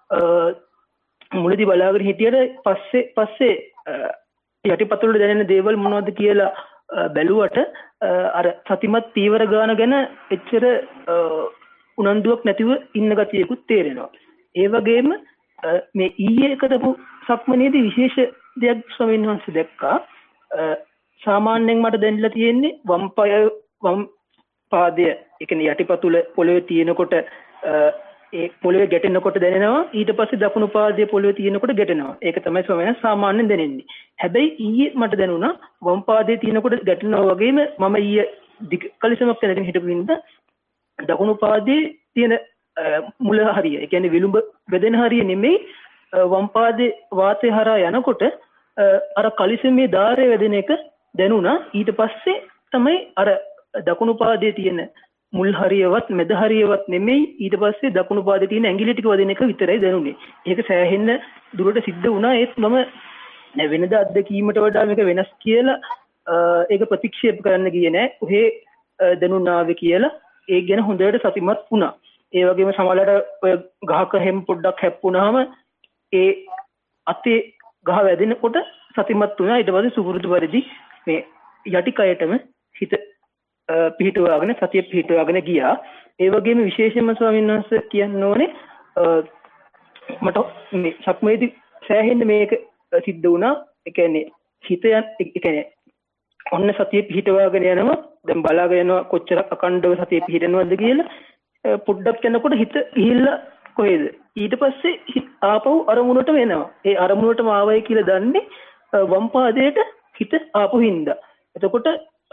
මුලදී බලාගෙන හිටියට පස්සේ යටිපතුලට දැනෙන දේවල් මොනවද කියලා බැලුවට අර සතිමත් පියවර ගාන ගැන එච්චර උනන්දුවක් නැතිව ඉන්න ගතියකුත් තේරෙනවා. ඒ වගේම මේ ඊයේ කරපු සක්මනේදී විශේෂ දෙයක් ස්වාමීන් වහන්සේ දැක්කා. සාමාන්‍යයෙන් මට දැනෙලා තියෙන්නේ වම් පාදය ඒ කියන්නේ යටිපතුල පොළවේ තියෙනකොට ඒ පොළවේ ගැටෙනකොට දැනෙනවා. ඊට පස්සේ දකුණු පාදයේ පොළවේ තියෙනකොට ගැටෙනවා. ඒක තමයි ස්වාමීන් සාමාන්‍යයෙන් දැනෙන්නේ. හැබැයි ඊයේ මට දැනුණා වම් පාදයේ තියෙනකොට ගැටෙනවා වගේම මම ඊයේ කලිසමක් දැනගෙන හිටපු හින්දා දකුණු පාදයේ තියෙන මුල හරිය ඒ කියන්නේ විලුඹ වැදෙන හරිය නෙමෙයි වම් පාදේ වාතය හරහා යනකොට අර කලිසමේ ධාරය වැදෙන එක දැනුණා. ඊට පස්සේ තමයි අර දකුණු පාදයේ තියෙන මුල් හරියවත් මැද හරියවත් නෙමෙයි ඊට පස්සේ දකුණු පාදයේ තියෙන ඇඟිලි ටික වදින එක විතරයි දැනුනේ. ඒක සෑහෙන්න දුරට සිද්ධ වුණා. ඒත් මම වෙනදා අත්දැකීමට වඩා මේක වෙනස් කියලා ඒක ප්‍රතික්ෂේප කරන්න ගියේ නෑ. ඔහේ දැනුණාවේ කියලා ඒක ගැන හොඳට සතිමත් වුණා. ඒ වගේම සමහරවිට ඔය ගහක හැම පොඩ්ඩක් හැප්පුණාම ඒ අතේ ගහ වැදෙනකොට සතිමත් වුණා. ඊට පස්සේ සුපුරුදු පරිදි මේ යටි කයටම හිත පිහිටුවාගෙන සතිය පිහිටුවාගෙන ගියා. ඒ වගේම විශේෂයෙන්ම ස්වාමීන් වහන්සේ කියන්න ඕනේ මට මේ සක්මේදී සෑහෙන්න මේක සිද්ධ වුණා. ඒ කියන්නේ හිත ඒ කියන්නේ ඔන්න සතිය පිහිටුවාගෙන යනවා. දැන් බලාගෙන යනවා කොච්චර අකණ්ඩව සතිය පිහිටනවද කියලා. පොඩ්ඩක් යනකොට හිත ගිහිල්ලා කොහෙද? ඊට පස්සේ ආපහු අරමුණටම එනවා. ඒ අරමුණටම ආවයි කියලා දන්නේ වම් පාදයට හිත ආපහු හින්දා. එතකොට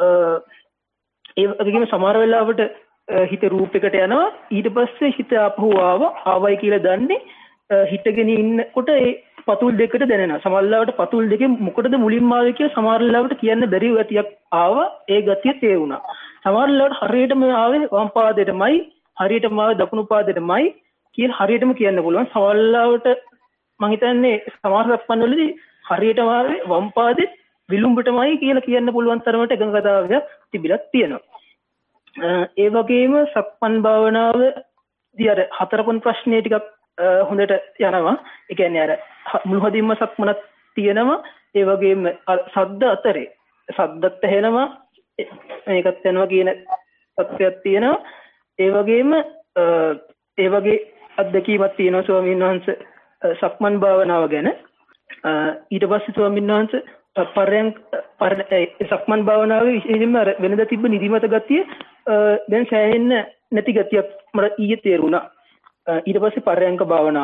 ඒ වගේම සමහර වෙලාවට හිත රූපයකට යනවා. ඊට පස්සේ හිත ආපහු ආවයි කියලා දන්නේ හිතගෙන ඉන්නකොට ඒ පතුල් දෙකට දැනෙනවා. සමහර වෙලාවට පතුල් දෙකේ මොකටද මුලින්ම ආවේ කියලා සමහර වෙලාවට කියන්න බැරි ගතියක් ආවා. ඒ ගතිය තේරුණා. සමහර වෙලාවට හරියටම ආවේ වම් පාදයටමයි, හරියටම ආවේ දකුණු පාදයටමයි කියලා හරියටම කියන්න පුළුවන්. සමහර වෙලාවට මම හිතන්නේ සමහර සක්මන්වලදී හරියටම ආවේ වම් පාදෙත් විලුඹටමයි කියලා කියන්න පුළුවන් තරමට එකඟතාවයක් තිබිලා තියෙනවා. ඒ වගේම සක්මන් භාවනාවදී අර හතරපොන් ප්‍රශ්නේ ටිකක් හොඳට යනවා. ඒ කියන්නේ අර මුළුහදින්ම සක්මනක් තියෙනවා. ඒ වගේම සද්ද අතරේ සද්දත් ඇහෙනවා. මේකත් යනවා කියන තත්ත්වයක් තියෙනවා. ඒ වගේම ඒ වගේ අත්දැකීමක් තියෙනවා ස්වාමීන් වහන්සේ සක්මන් භාවනාව ගැන. ඊට පස්සේ ස්වාමීන් වහන්සේ සක්මන් භාවනාවේ විශේෂයෙන්ම වෙනදා තිබ්බ නිදිමත ගතිය දැන් සෑහෙන්න නැති ගතියක් මට ඊයේ තේරුණා. ඊට පස්සේ පරයන්ක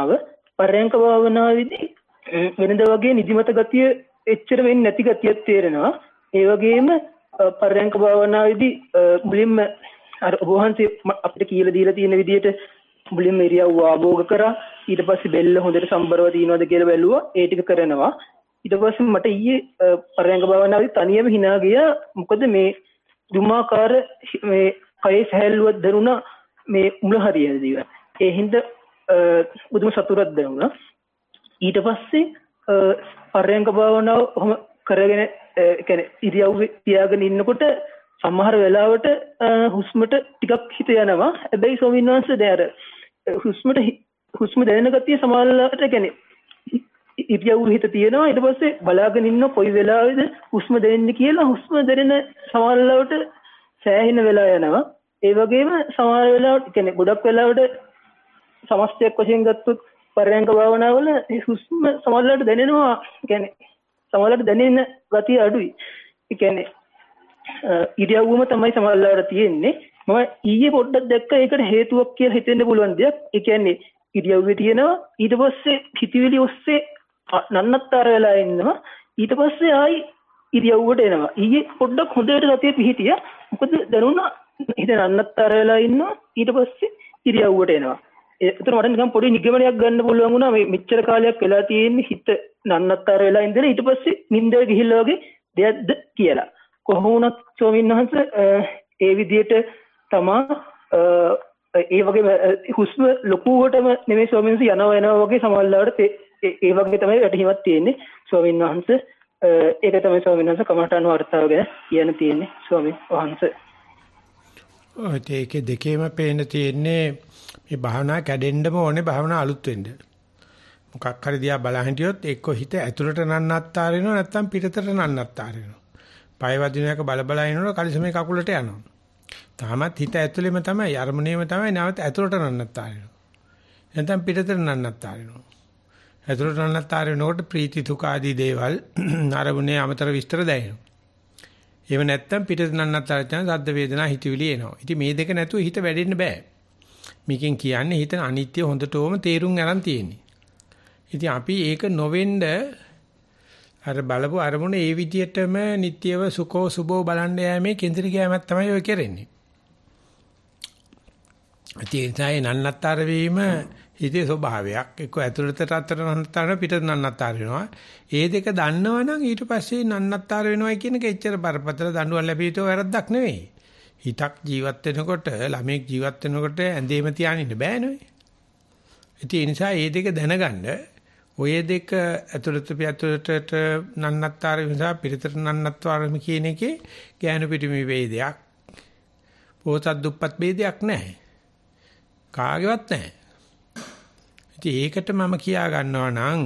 භාවනාවේදී වෙනදා වගේ නිදිමත ගතිය එච්චර වෙන්නේ නැති ගතියක් තේරෙනවා. ඒ වගේම පරයන්ක භාවනාවේදී මුලින්ම අර ඔබ වහන්සේ අපිට කියලා දීලා තියෙන විදිහට මුලින්ම ඉරියව්ව ආභෝග කරා. ඊට පස්සේ බෙල්ල හොඳට සම්බරව තියෙනවද කියලා බැලුවා. ඒ ටික කරනවා. ඊට පස්සේ මට ඊයේ පරයන්ක භාවනාවේ තනියම hina ගියා. මොකද මේ දුමාකාර මේ කයේ සැහැල්ලුවක් දරුණා මේ මුල හරියදී. ඒ හින්දා බුදුම සතුටක් දැනුණා. ඊට පස්සේ පරයන්ක භාවනාව කොහොම කරගෙන කියන්නේ ඉරියව්වේ තියාගෙන ඉන්නකොට සමහර වෙලාවට හුස්මට ටිකක් හිත යනවා. හැබැයි ස්වාමීන් වහන්සේ දැන් අර හුස්ම දැනෙන ගතිය සමහර වෙලාවට කියන්නේ ඉරියව්ව හිත තියෙනවා. ඊට පස්සේ බලාගෙන ඉන්න කොයි වෙලාවෙද හුස්ම දැනෙන්නේ කියලා හුස්ම දැනෙන සමහර වෙලාවට සෑහෙන වෙලා යනවා. ඒ වගේම සමහර වෙලාවට කියන්නේ ගොඩක් වෙලාවට සමස්තයක් වශයෙන් ගත්තොත් පරයන්ක භාවනාවල හුස්ම සමහර වෙලාවට දැනෙනවා. කියන්නේ සමහර වෙලාවට දැනෙන ගතිය අඩුයි. ඒ කියන්නේ ඉරියව්වම තමයි සමහර වෙලාවට තියෙන්නේ. මම ඊයේ පොඩ්ඩක් දැක්ක ඒකට හේතුවක් කියලා හිතෙන්න පුළුවන් දෙයක්. ඒ කියන්නේ ඉරියව්වේ තියෙනවා. ඊට පස්සේ හිතවිලි ඔස්සේ නන්නත්තර වෙලා ඉන්නවා. ඊට පස්සේ ආයි ඉරියව්වට එනවා. ඊයේ පොඩ්ඩක් හොඳට සතිය පිහිටියා. මොකද දැනුණා හිත නන්නත්තර වෙලා ඉන්නවා. ඊට පස්සේ ඉරියව්වට එනවා. ඒතර මට නිකන් පොඩි නිගමනයක් ගන්න පුළුවන් වුණා. මේ මෙච්චර කාලයක් වෙලා තියෙන්නේ හිත නන්නත්තර වෙලා ඉඳලා ඊට පස්සේ නිින්දට ගිහිල්ලා වගේ දෙයක්ද කියලා. කොහොම වුණත් ස්වාමීන් වහන්සේ ඒ විදිහට තමා ඒ වගේ හුස්ම ලොකුවටම නෙමෙයි ස්වාමීන් වහන්සේ යනවා වගේ සමහරවිට ඒ වගේ තමයි වැටහිමක් තියෙන්නේ ස්වාමීන් වහන්සේ. ඒක තමයි ස්වාමීන් වහන්සේ කමඨාන වර්තාව ගැන කියන්න තියෙන්නේ ස්වාමීන් වහන්සේ. ඔය ඒකේ දෙකේම පේන්න තියෙන්නේ මේ භාවනා කැඩෙන්නම ඕනේ භාවනා අලුත් වෙන්න. මොකක් හරි දිහා බලන් හිටියොත් එක්ක හිත ඇතුළට නන්නත්තර වෙනවා නැත්නම් පිටතට නන්නත්තර වෙනවා. පය වදිනයක බල බල ඉනනකොට කලිසමේ කකුලට යනවා. තාමත් හිත ඇතුළෙම තමයි අරමුණේම තමයි නැවත ඇතුළට නන්නත්තර වෙනවා. නැත්නම් පිටතට නන්නත්තර වෙනවා. ඇතුළට නන්නත්තර වෙනකොට ප්‍රීති සුඛ ආදී දේවල් අරමුණේ අමතර විස්තර දැනෙනවා. එහෙම නැත්නම් පිටතට නන්නත්තර යන සද්ද වේදනා හිතවිලි එනවා. ඉතින් මේ දෙක නැතුව හිත වැඩෙන්න බෑ. මේකෙන් කියන්නේ හිත අනිත්‍ය හොඳටම තේරුම් ගන්න තියෙන්නේ. ඉතින් අපි ඒක නොවෙන්න අර බලපු අරමුණ ඒ විදිහටම නිට්ටියව සුඛෝ සුභෝ බලන්න යෑමේ කේන්ද්‍රික යෑමක් තමයි ඔය කරන්නේ. ඒ නන්නත්තර වීම හිතේ ස්වභාවයක්. එක්ක ඇතුළතට අතර නන්නත්තර පිටත නන්නත්තර වෙනවා. ඒ දෙක දන්නවනම් ඊට පස්සේ නන්නත්තර වෙනවා කියන එක එච්චර බරපතල දඬුවම් ලැබීතෝ වැරද්දක් නෙවෙයි. හිතක් ජීවත් වෙනකොට ළමෙක් ජීවත් වෙනකොට ඇඳේම තියාගෙන ඉන්න බෑනේ. ඒ නිසා මේ දෙක දැනගන්න ඔය දෙක ඇතුළත පිටතට නන්නත්තර නිසා පිටතට නන්නත්තර කියන එකේ ඥාන පිටිමි වේදයක් පොතක් දුප්පත් වේදයක් නැහැ. කාගේවත් නැහැ. ඉතින් ඒකට මම කියා ගන්නවා නම්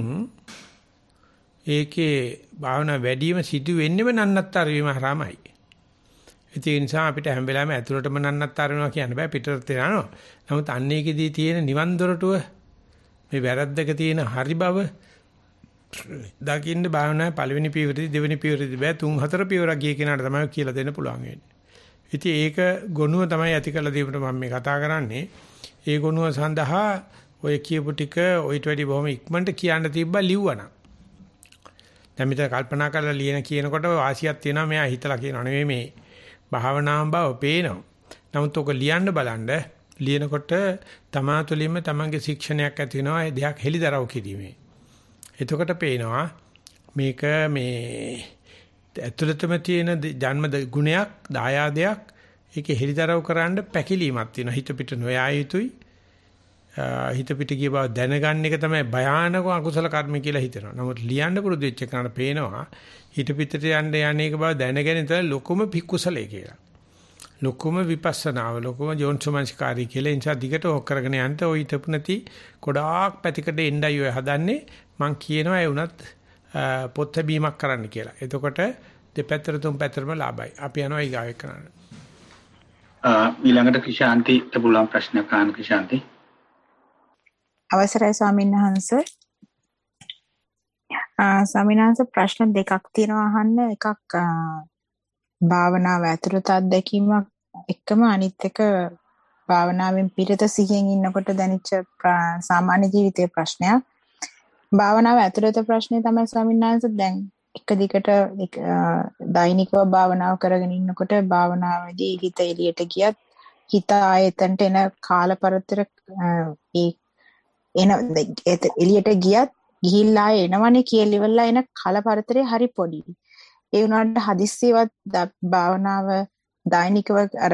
ඒකේ භාවනා වැඩිම සිදු වෙන්නේම නන්නත්තර වීම හරමයි. ඒ නිසා අපිට හැම වෙලාවෙම ඇතුළටම නන්නත්තර වෙනවා කියන්න බෑ පිටතට යනවා. නමුත් අන්නේකෙදී තියෙන නිවන් දොරටුව මේ වැරද්දක තියෙන හරි බව දකින්න භාවනාවේ පළවෙනි පියවරදී දෙවෙනි පියවරදී බෑ 3-4 පියවරක් ගිය කෙනාට තමයි කියලා දෙන්න පුළුවන් වෙන්නේ. ඉතින් ඒක ගොනුව තමයි ඇති කළ දීමට මම මේ කතා කරන්නේ. ඒ ගුණය සඳහා ඔය කියපු ටික ඔයිට වැඩි බොහොම ඉක්මනට කියන්න තිබ්බා ලිව්වනම්. දැන් මෙතන කල්පනා කරලා ලියන කියනකොට වාසියක් තියෙනවා මෙයා හිතලා කියනවා නෙවෙයි මේ භාවනාව බව පේනවා. නමුත් ඔක ලියන්න බලන්න ලියනකොට තමා තුළින්ම තමන්ගේ ශික්ෂණයක් ඇති වෙනවා ඒ දෙයක් හෙලිදරව් කිරීමේ. එතකොට පේනවා මේක මේ ඇතුළතම තියෙන ජන්ම ගුණයක් දායාදයක් ඒකේ හෙලිදරව් කරන්න පැකිලීමක් තියෙනවා. හිත පිට නොයා යුතුයි. හිත පිට ගිය බව දැනගන්න එක තමයි භයානක අකුසල කර්ම කියලා හිතනවා. නමුත් ලියන්න පුරුදු වෙච්ච කෙනාට පේනවා හිත පිටට යන්න යන්නේක බව දැනගෙන ඉතල ලොකුම පික්කුසලේ කියලා. ලොකුම විපස්සනාව ලොකුම ජෝන්සමංස්කාරී කියලා ඉන්සා දිගට ඔක් කරගෙන යන්න ඔය හිතපු නැති ගොඩාක් පැතිකඩ එන්නයි ඔය හදන්නේ. මං කියනවා ඒ වුණත් පොත් බීමක් කරන්න කියලා. එතකොට දෙපැත්තට තුන් පැත්තටම ලාභයි. අපි යනවා ඊගාවෙ කරන්න. ඊළඟට කිශාන්තිට පුළුවන් ප්‍රශ්නයක් අහන්න කිශාන්ති. අවසරයි ස්වාමීන් වහන්සේ. ස්වාමීන් වහන්සේ ප්‍රශ්න දෙකක් තියෙනවා අහන්න. එකක් භාවනාව ඇතුළත අත්දැකීමක් එක්කම අනිත් එක භාවනාවෙන් පිටත සිහියෙන් ඉන්නකොට දැනෙච්ච සාමාන්‍ය ජීවිතයේ ප්‍රශ්නයක්. භාවනාව ඇතුළත ප්‍රශ්නේ තමයි ස්වාමීන් වහන්සේ දැන් එක දිගට දෛනිකව භාවනාව කරගෙන ඉන්නකොට භාවනාවේදී හිත එළියට ගියත් හිත ආයතනට එන කාලපරතර එළියට ගියත් ගිහිල්ලා එනවනේ කියලා එන කාලපරතරේ හරි පොඩි. ඒ වුණාට හදිස්සියවත් භාවනාව දෛනිකව අර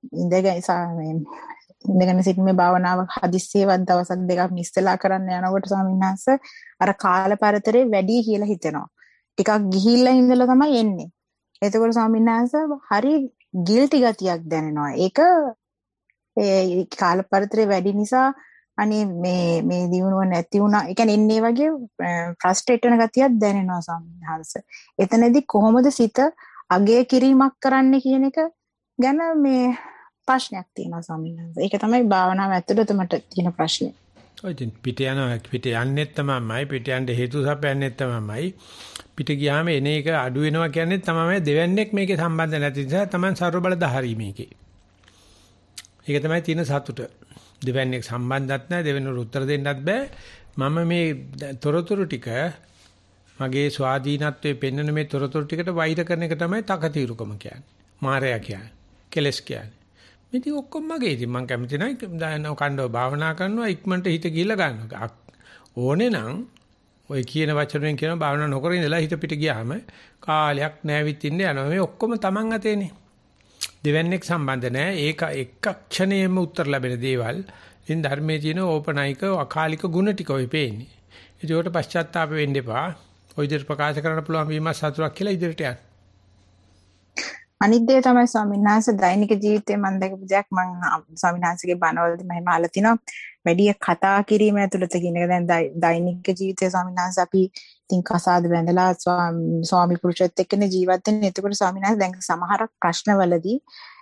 ඉඳගෙන සිටීමේ භාවනාව හදිස්සියවත් දවසක් දෙකක් මිස්ලා කරන්න යනකොට ස්වාමීන් වහන්සේ අර කාලපරතරේ වැඩි කියලා හිතෙනවා. ටිකක් ගිහිල්ලා ඉඳලා තමයි එන්නේ. එතකොට ස්වාමීන් වහන්සේ හරි ගිල්ටි ගතියක් දැනෙනවා. ඒක ඒ කාලපරතරේ වැඩි නිසා අනේ මේ දිනුව නැති වුණා. ඒ කියන්නේ එන්නේ වගේ ෆ්‍රස්ට්‍රේට් වෙන ගතියක් දැනෙනවා ස්වාමීන් වහන්සේ. එතනදී කොහොමද සිත අගය කිරීමක් කරන්න කියන එක ගැන මේ ප්‍රශ්නයක් තියෙනවා ස්වාමීන් වහන්සේ. ඒක තමයි භාවනාව ඇතුළත මට තියෙන ප්‍රශ්නේ. ඔය ඉතින් පිට යන්නේ තමයි පිට යන්න හේතු සපයන්නේ තමයි. පිට ගියාම එන එක අඩු වෙනවා කියන්නේ තමයි දෙවන්නේක් මේකේ සම්බන්ධ නැති නිසා තමයි ਸਰව බලධාරී මේකේ. ඒක තමයි තියෙන සතුට. දෙවන්නේක් සම්බන්ධත් නැහැ දෙවෙනුට උත්තර දෙන්නත් බෑ. මම මේ තොරතුරු ටික මගේ ස්වාධීනත්වයේ පෙන්වන මේ තොරතුරු ටිකට වෛර කරන එක තමයි තකතිරුකම කියන්නේ. මායя කියන්නේ. කෙලස් කියන්නේ. මේ ටික ඔක්කොම මගේ. ඉතින් මම කැමති නැහැ කණ්ඩව භාවනා කරනවා ඉක්මනට හිත ගිහිල්ලා ගන්නවා. ඕනේ නම් ඔය කියන වචනෙන් කියන භාවනා නොකර ඉඳලා හිත පිට ගියාම කාලයක් නැවිත් ඉන්න යනවා. මේ ඔක්කොම Taman අතේනේ. දෙවන්නේක් සම්බන්ධ නැහැ. ඒක එක ක්ෂණයෙම උත්තර ලැබෙන දේවල්. ඉතින් ධර්මයේ තියෙන ඕපනයික අකාලික ගුණ ටික ඔය පේන්නේ. ඒකට පශ්චාත්තාප වෙන්න එපා. ඔය විදිහට ප්‍රකාශ කරන්න පුළුවන් වීම සතුටක් කියලා ඉදිරියට යන්න. අනිත් දේ තමයි ස්වාමීන් වහන්සේ දෛනික ජීවිතේ මම දැකපු දෙයක් මම ස්වාමීන් වහන්සේගේ බණවලදී මම අහලා තිනවා වැඩි කතා කිරීම ඇතුළත කියන එක. දැන් දෛනික ජීවිතේ ස්වාමීන් වහන්සේ අපි ඉතින් කසාද බැඳලා ස්වාමි පුරුෂයත් එක්කනේ ජීවත් වෙන්නේ. එතකොට ස්වාමීන් වහන්සේ දැන් සමහර ප්‍රශ්නවලදී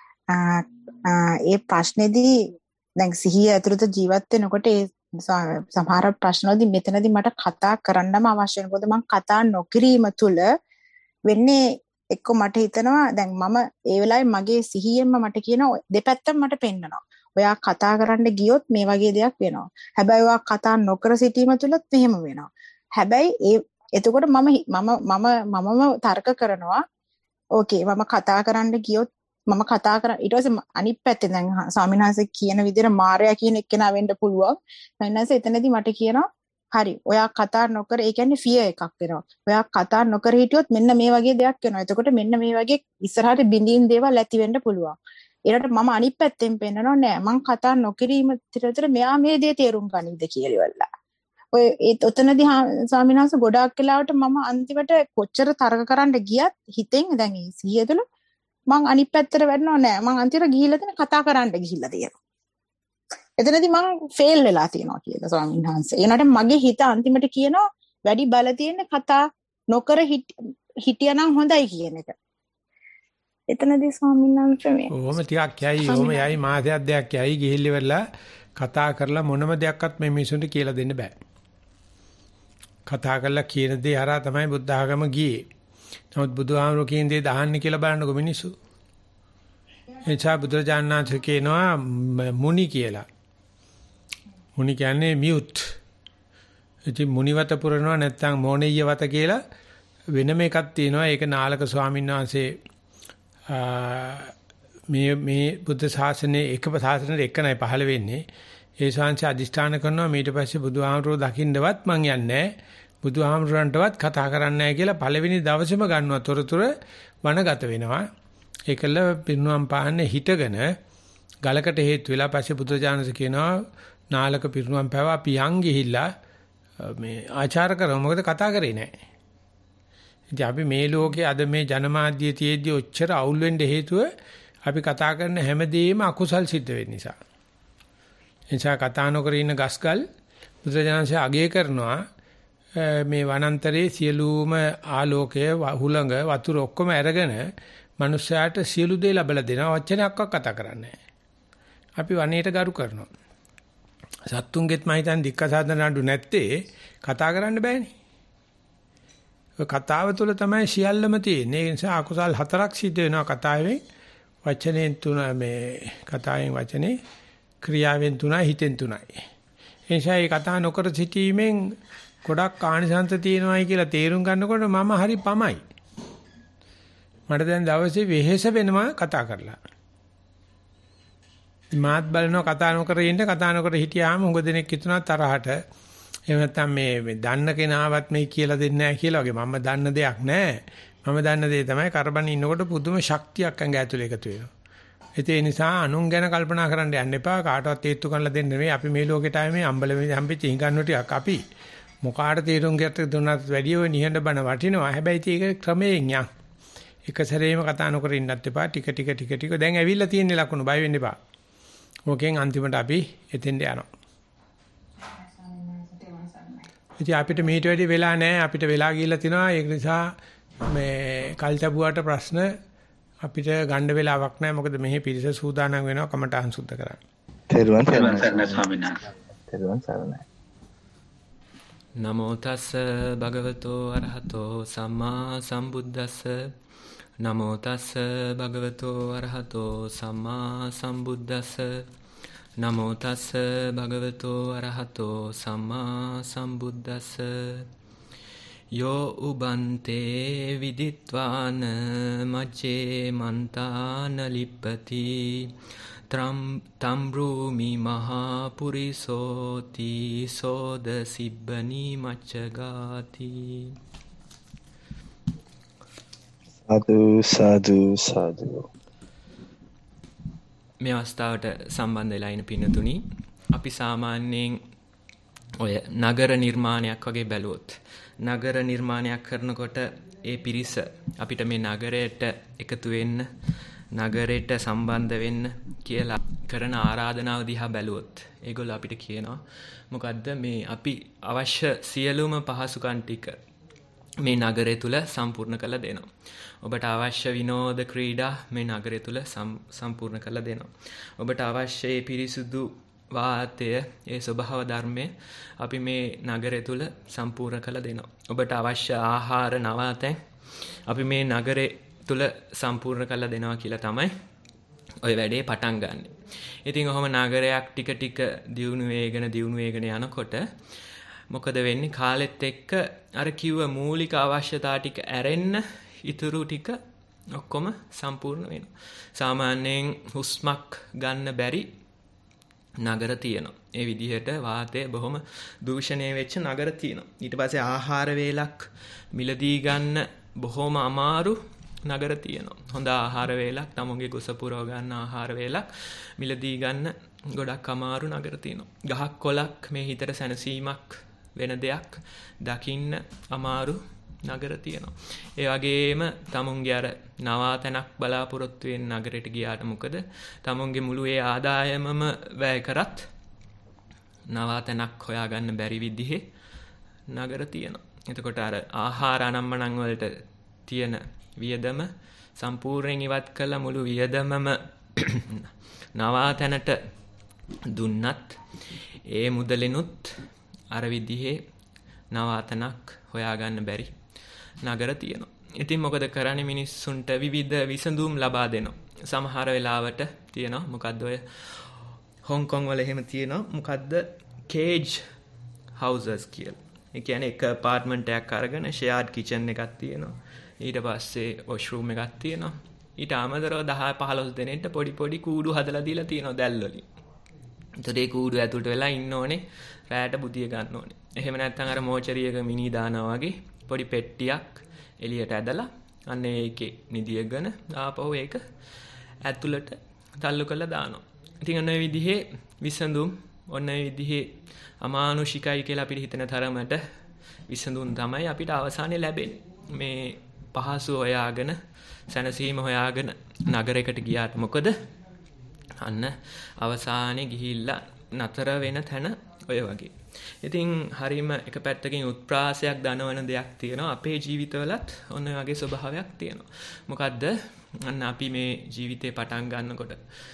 ඒ ප්‍රශ්නේදී දැන් සිහිය ඇතුළත ජීවත් වෙනකොට ඒ සමහර ප්‍රශ්නවලදී මෙතනදී මට කතා කරන්නම අවශ්‍ය වෙනවා. මොකද මම කතා නොකිරීම තුළ වෙන්නේ එක්ක මට හිතනවා දැන් මම ඒ වෙලාවේ මගේ සිහියෙන්ම මට කියන දෙපැත්තම මට පෙන්නනවා. ඔයා කතා කරන්න ගියොත් මේ වගේ දෙයක් වෙනවා. හැබැයි ඔයා කතා නොකර සිටීම තුලත් මෙහෙම වෙනවා. හැබැයි එතකොට මම තර්ක කරනවා. ඕකේ මම කතා කරන්න ගියොත් මම කතා කරා ඊට පස්සේ අනිත් පැත්තේ දැන් ස්වාමීන් වහන්සේ කියන විදිහට මායя කියන එක්කෙනා වෙන්න පුළුවන්. ස්වාමීන් වහන්සේ එතනදී මට කියනවා හරි ඔයා කතා නොකර ඒ කියන්නේ ෆියර් එකක් වෙනවා. ඔයා කතා නොකර හිටියොත් මෙන්න මේ වගේ දෙයක් වෙනවා. එතකොට මෙන්න මේ වගේ ඉස්සරහට බින්දීන් දේවල් ඇති වෙන්න පුළුවන්. ඊට මම අනිත් පැත්තෙන් පෙන්නනවා නෑ මං කතා නොකිරීම විතර මෙයා මේ දේ තේරුම් ගන්නීද කියලා ඉවරලා. ඔය ඔතනදී ස්වාමීන් වහන්සේ ගොඩාක් වෙලාවට මම අන්තිමට කොච්චර තරක කරන්න ගියත් හිතෙන් දැන් ඒ සිහිය තුළ මං අනිත් පැත්තට වැටෙනව නෑ. මං අන්තිමට ගිහිල්ලා තියෙන කතා කරන්න ගිහිල්ලා තියෙනවා. එතනදී මං ෆේල් වෙලා තියෙනවා කියලා ස්වාමීන් වහන්සේ. ඒනට මගේ හිත අන්තිමට කියනවා වැඩි බල තියෙන කතා නොකර හිටියනම් හොඳයි කියන එක. එතනදී ස්වාමීන් වහන්සේ මේ ඕම ටිකක් යයි ඕම යයි මාසයක් දෙකක් යයි ගිහිල්ල ඉවරලා කතා කරලා මොනම දෙයක්වත් මේ මිනිසුන්ට කියලා දෙන්න බෑ. කතා කරලා කියන දේ හරහා තමයි බුද්ධ ආගම ගියේ. නමුත් බුදුහාමුදුරුවෝ කියන දේ දහන්න කියලා බලන්නකො මිනිස්සු. එචා බුදුරජාණන් වහන්සේ කියනවා මුනි කියලා. මුනි කියන්නේ මියුට්. ඉතින් මුනිවත පුරනවා නැත්නම් මොණෙය්‍ය වත කියලා වෙනම එකක් තියෙනවා. ඒක නාලක ස්වාමීන් වහන්සේ මේ බුද්ධ ශාසනයේ එකම ශාසනයේ එකනයි පහළ වෙන්නේ. ඒ ශාංශ අධිෂ්ඨාන කරනවා ඊට පස්සේ බුදුහාමුදුරුවෝ දකින්නවත් මං යන්නේ නැහැ. බුදුහාමුදුරන්ටවත් කතා කරන්නේ නැහැ කියලා පළවෙනි දවසේම ගන්නවා තොරතුරු වනගත වෙනවා. ඒකල පිරුණම් පාන්නේ හිටගෙන ගලකට හේතු වෙලා පස්සේ බුදුජානක කියනවා නාලක පිරුණම් පැවා පියන් ගිහිල්ලා මේ ආචාර කරමු මොකද කතා කරේ නැහැ. ඉතින් අපි මේ ලෝකේ අද මේ ජනමාධ්‍ය තියේදී ඔච්චර අවුල් වෙන්න හේතුව අපි කතා කරන හැමදේම අකුසල් සිද්ධ වෙන්න නිසා. එනිසා කතා නොකර ඉන්න ගස්කල් බුදුජානක අගය කරනවා මේ වනාන්තරයේ සියලුම ආලෝකය හුළඟ වතුර ඔක්කොම අරගෙන මනුස්සයාට සියලු දේ ලැබලා දෙනවා වචනයක්වත් කතා කරන්නේ නැහැ. අපි වනයේට ගරු කරනවා. සත්තුන්ගෙත් මම හිතන්නේ දික්කසාදන නඩු නැත්තේ කතා කරන්න බෑනේ. ඔය කතාව තුළ තමයි සියල්ලම තියෙන්නේ. ඒ නිසා අකුසල් 4ක් සිද්ධ වෙනවා කතාවෙන්. වචනෙන් 3 මේ කතාවෙන් වචනේ ක්‍රියාවෙන් 3යි හිතෙන් 3යි. ඒ නිසා මේ කතා නොකර සිටීමෙන් ගොඩක් ආනිසංස තියෙනවායි කියලා තේරුම් ගන්නකොට මම හරි පමයි. මට දැන් දවසේ වෙහෙස වෙනවා කතා කරලා. මාත් බලනවා කතා නොකර ඉන්න කතා නොකර හිටියාම හුඟ දෙනෙක් හිතනවා තරහට. එහෙම නැත්නම් මේ දන්න කෙනාවත් මේ කියලා දෙන්නේ නැහැ කියලා වගේ. මම දන්න දෙයක් නැහැ. මම දන්න දේ තමයි කරබන් ඉන්නකොට පුදුම ශක්තියක් අංග ඇතුලේ එකතු වෙනවා. ඒ නිසා අනුන් ගැන කල්පනා කරන්න යන්න එපා. කාටවත් හේතු කරලා දෙන්න නෙමෙයි. අපි මේ ලෝකෙට ආවේ මේ අම්බලමේ හම්බෙච්ච හිඟන්නු ටිකක් අපි. මොකාට තීරුම් ගන්න දුන්නත් වැඩිය ඔය නිහඬ බණ වටිනවා. හැබැයි ඒක ක්‍රමයෙන් යන්. එක සැරේම කතා නොකර ඉන්නත් එපා. ටික දැන් ඇවිල්ලා තියෙන ලකුණු බය වෙන්න එපා. ඕකෙන් අන්තිමට අපි එතෙන්ට යනවා. ඉතින් අපිට මීට වැඩි වෙලා නැහැ. අපිට වෙලා ගිහිල්ලා තිනවා. ඒක නිසා මේ කල්තබුවට ප්‍රශ්න අපිට ගන්න වෙලාවක් නැහැ. මොකද මෙහි පිරිස සූදානම් වෙනවා කමටහන් සුද්ධ කරන්න. තෙරුවන් සරණයි ස්වාමීන් වහන්සේ. තෙරුවන් සරණයි. නමෝ තස්ස භගවතෝ අරහතෝ සම්මා සම්බුද්දස්ස නමෝ තස්ස භගවතෝ අරහතෝ සම්මා සම්බුද්දස්ස නමෝ තස්ස භගවතෝ අරහතෝ සම්මා සම්බුද්දස්ස යෝ උබන්තේ විදිත්වාන මච්චේ මන්තාන ලිප්පති තම්බ්‍රූමි මහා පුරිසෝති සෝද සිබ්බනි මච්චගාති. සාදු සාදු සාදු. මේ අවස්ථාවට සම්බන්ධ වෙලා ඉන්න පින්නතුනි අපි සාමාන්‍යයෙන් ඔය නගර නිර්මාණයක් වගේ බැලුවොත් නගර නිර්මාණයක් කරනකොට ඒ පිරිස අපිට මේ නගරයට එකතු වෙන්න නගරයට සම්බන්ධ වෙන්න කියලා කරන ආරාධනාව දිහා බැලුවොත් ඒගොල්ලෝ අපිට කියනවා මොකද්ද මේ අපි අවශ්‍ය සියලුම පහසුකම් ටික මේ නගරය තුල සම්පූර්ණ කරලා දෙනවා. ඔබට අවශ්‍ය විනෝද ක්‍රීඩා මේ නගරය තුල සම්පූර්ණ කරලා දෙනවා. ඔබට අවශ්‍ය ඒ පිරිසුදු වාතය ඒ ස්වභාව ධර්මය අපි මේ නගරය තුල සම්පූර්ණ කරලා දෙනවා. ඔබට අවශ්‍ය ආහාර නවාතැන් අපි මේ නගරේ තුල සම්පූර්ණ කරලා දෙනවා කියලා තමයි ඔය වැඩේ පටන් ගන්න. ඉතින් ඔහොම නගරයක් ටික ටික දියුණු වේගන යනකොට මොකද වෙන්නේ කාලෙත් එක්ක අර කිව්ව මූලික අවශ්‍යතා ටික ඇරෙන්න ඉතුරු ටික ඔක්කොම සම්පූර්ණ වෙනවා. සාමාන්‍යයෙන් හුස්මක් ගන්න බැරි නගර තියෙනවා. ඒ විදිහට වාතය බොහොම දූෂණය වෙච්ච නගර තියෙනවා. ඊට පස්සේ ආහාර වේලක් මිලදී ගන්න බොහොම අමාරු නගර තියෙනවා. හොඳ ආහාර වේලක් තමුන්ගේ කුස පුරව ගන්න ආහාර වේලක් මිලදී ගන්න ගොඩක් අමාරු නගර තියෙනවා. ගහක් කොළක් මේ හිතට සැනසීමක් වෙන දෙයක් දකින්න අමාරු නගර තියෙනවා. ඒ වගේම තමුන්ගේ අර නවාතැනක් බලාපොරොත්තු වෙන නගරයට ගියාට මොකද තමුන්ගේ මුළු ඒ ආදායමම වැය කරත් නවාතැනක් හොයාගන්න බැරි විදිහේ නගර තියෙනවා. එතකොට අර ආහාර අනම්මනන් වලට තියෙන වියදම සම්පූර්ණයෙන් ඉවත් කළ මුළු වියදමම නවාතැනට දුන්නත් ඒ මුදලිනුත් අර විදිහේ නවාතැනක් හොයාගන්න බැරි නගර තියෙනවා. ඉතින් මොකද කරන්නේ මිනිස්සුන්ට විවිධ විසඳුම් ලබා දෙනවා. සමහර වෙලාවට තියෙනවා මොකද්ද ඔය හොංකොං වල එහෙම තියෙනවා මොකද්ද කේජ් හවුසස් කියලා. ඒ කියන්නේ එක අපාර්ට්මන්ට් එකක් අරගෙන ෂෙයාර්ඩ් කිචන් එකක් තියෙනවා. ඊට පස්සේ වොෂ්රූම් එකක් තියෙනවා. ඊට අමතරව 10-15 දෙනෙක්ට පොඩි පොඩි කූඩු හදලා දීලා තියෙනවා දැල් වලින්. ඒතකොට ඒ කූඩු ඇතුළට වෙලා ඉන්න ඕනේ. රැයට බුදිය ගන්න ඕනේ. එහෙම නැත්නම් අර මෝචරියක මිනි දානවා වගේ පොඩි පෙට්ටියක් එළියට ඇදලා අන්න ඒකේ නිදියගෙන ආපහු ඒක ඇතුළට තල්ලු කරලා දානවා. ඉතින් ඔන්න ඔය විදිහේ විසඳුම් ඔන්න ඔය විදිහේ අමානුෂිකයි කියලා අපිට හිතෙන තරමට විසඳුම් තමයි අපිට අවසානයේ ලැබෙන්නේ. මේ පහසු හොයාගෙන සැනසීම හොයාගෙන නගරයකට ගියාට මොකද? අන්න අවසානයේ ගිහිල්ලා නතර වෙන තැන ඔය වගේ. ඉතින් හරීම එක පැත්තකින් උත්ප්‍රාසයක් දනවන දෙයක් තියෙනවා. අපේ ජීවිතවලත් ඔන්න ඔය වගේ ස්වභාවයක් තියෙනවා. මොකද්ද? අන්න අපි මේ ජීවිතේ පටන් ගන්නකොට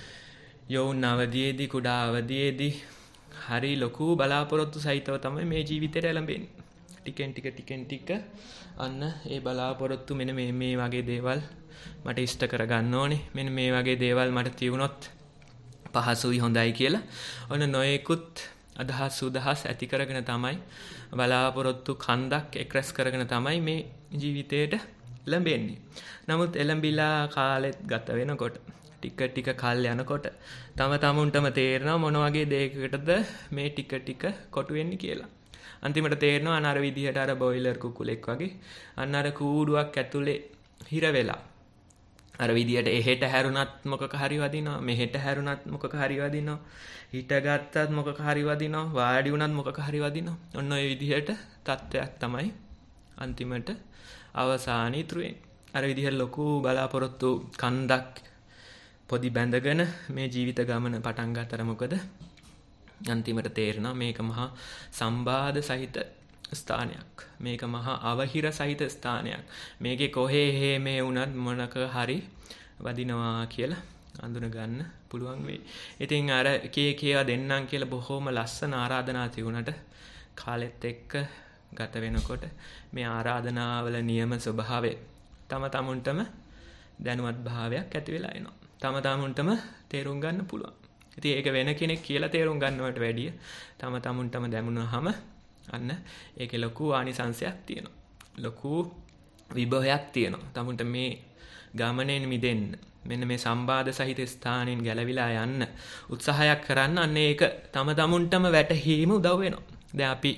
යෝන් අවදියේදී කුඩා අවදියේදී හරි ලොකු බලාපොරොත්තු සහිතව තමයි මේ ජීවිතේට එළඹෙන්නේ. ටිකෙන් ටික අන්න ඒ බලාපොරොත්තු මෙන්න මේ වගේ දේවල් මට ඉෂ්ට කරගන්න ඕනේ. මෙන්න මේ වගේ දේවල් මට තියුණොත් පහසුයි හොඳයි කියලා. ඔන්න නොයෙකුත් අදහස් සුදහස් ඇති කරගෙන තමයි බලාපොරොත්තු කන්දක් එක්රැස් කරගෙන තමයි මේ ජීවිතේට ලැබෙන්නේ. නමුත් එළඹිලා කාලෙත් ගත වෙනකොට ටික කල් යනකොට තම තමුන්ටම තේරෙනවා මොන වගේ දෙයකටද මේ ටික කොටු වෙන්නේ කියලා. අන්තිමට තේරෙනවා අර විදිහට අර බොයිලර් කුකුලෙක් වගේ අන්න අර කූඩුවක් ඇතුලේ හිර වෙලා අර විදිහට එහෙට හැරුණත් මොකක හරි වදිනවා, මෙහෙට හැරුණත් මොකක හරි වදිනවා, හිටගත්තත් මොකක හරි වදිනවා, වාඩි වුණත් මොකක හරි වදිනවා. ඔන්න ඔය විදිහට තත්ත්වයක් තමයි අන්තිමට අවසානයේ ඉතුරු වෙන්නේ. අර විදිහට ලොකු බලාපොරොත්තු කන්දක් පොඩි බැඳගෙන මේ ජීවිත ගමන පටන් ගන්නතර මොකද? අන්තිමට තේරෙනවා මේක මහා සම්බාධ සහිත ස්ථානයක්. මේක මහා අවහිර සහිත ස්ථානයක්. මේකේ කොහේ මේ වුණත් මොනක හරි වදිනවා කියලා අඳුන ගන්න පුළුවන් වෙයි. ඉතින් අර කීවා දෙන්නම් කියලා බොහොම ලස්සන ආරාධනා තියුණට කාලෙත් එක්ක ගත වෙනකොට මේ ආරාධනාවල නියම ස්වභාවය තම තමුන්ටම දැනුවත් භාවයක් ඇති වෙලා එනවා. තම තමුන්ටම තේරුම් ගන්න පුළුවන්. ඉතින් ඒක වෙන කෙනෙක් කියලා තේරුම් ගන්නවට වැඩිය තම තමුන්ටම දැනුනහම අන්න ඒකේ ලොකු ආනිසංශයක් තියෙනවා. ලොකු විභවයක් තියෙනවා. තමුන්ට මේ ගමනෙන් මිදෙන්න මෙන්න මේ සම්බාධ සහිත ස්ථානෙන් ගැලවිලා යන්න උත්සාහයක් කරන්න අන්න ඒක තම තමුන්ටම වැටහීම උදව් වෙනවා. දැන් අපි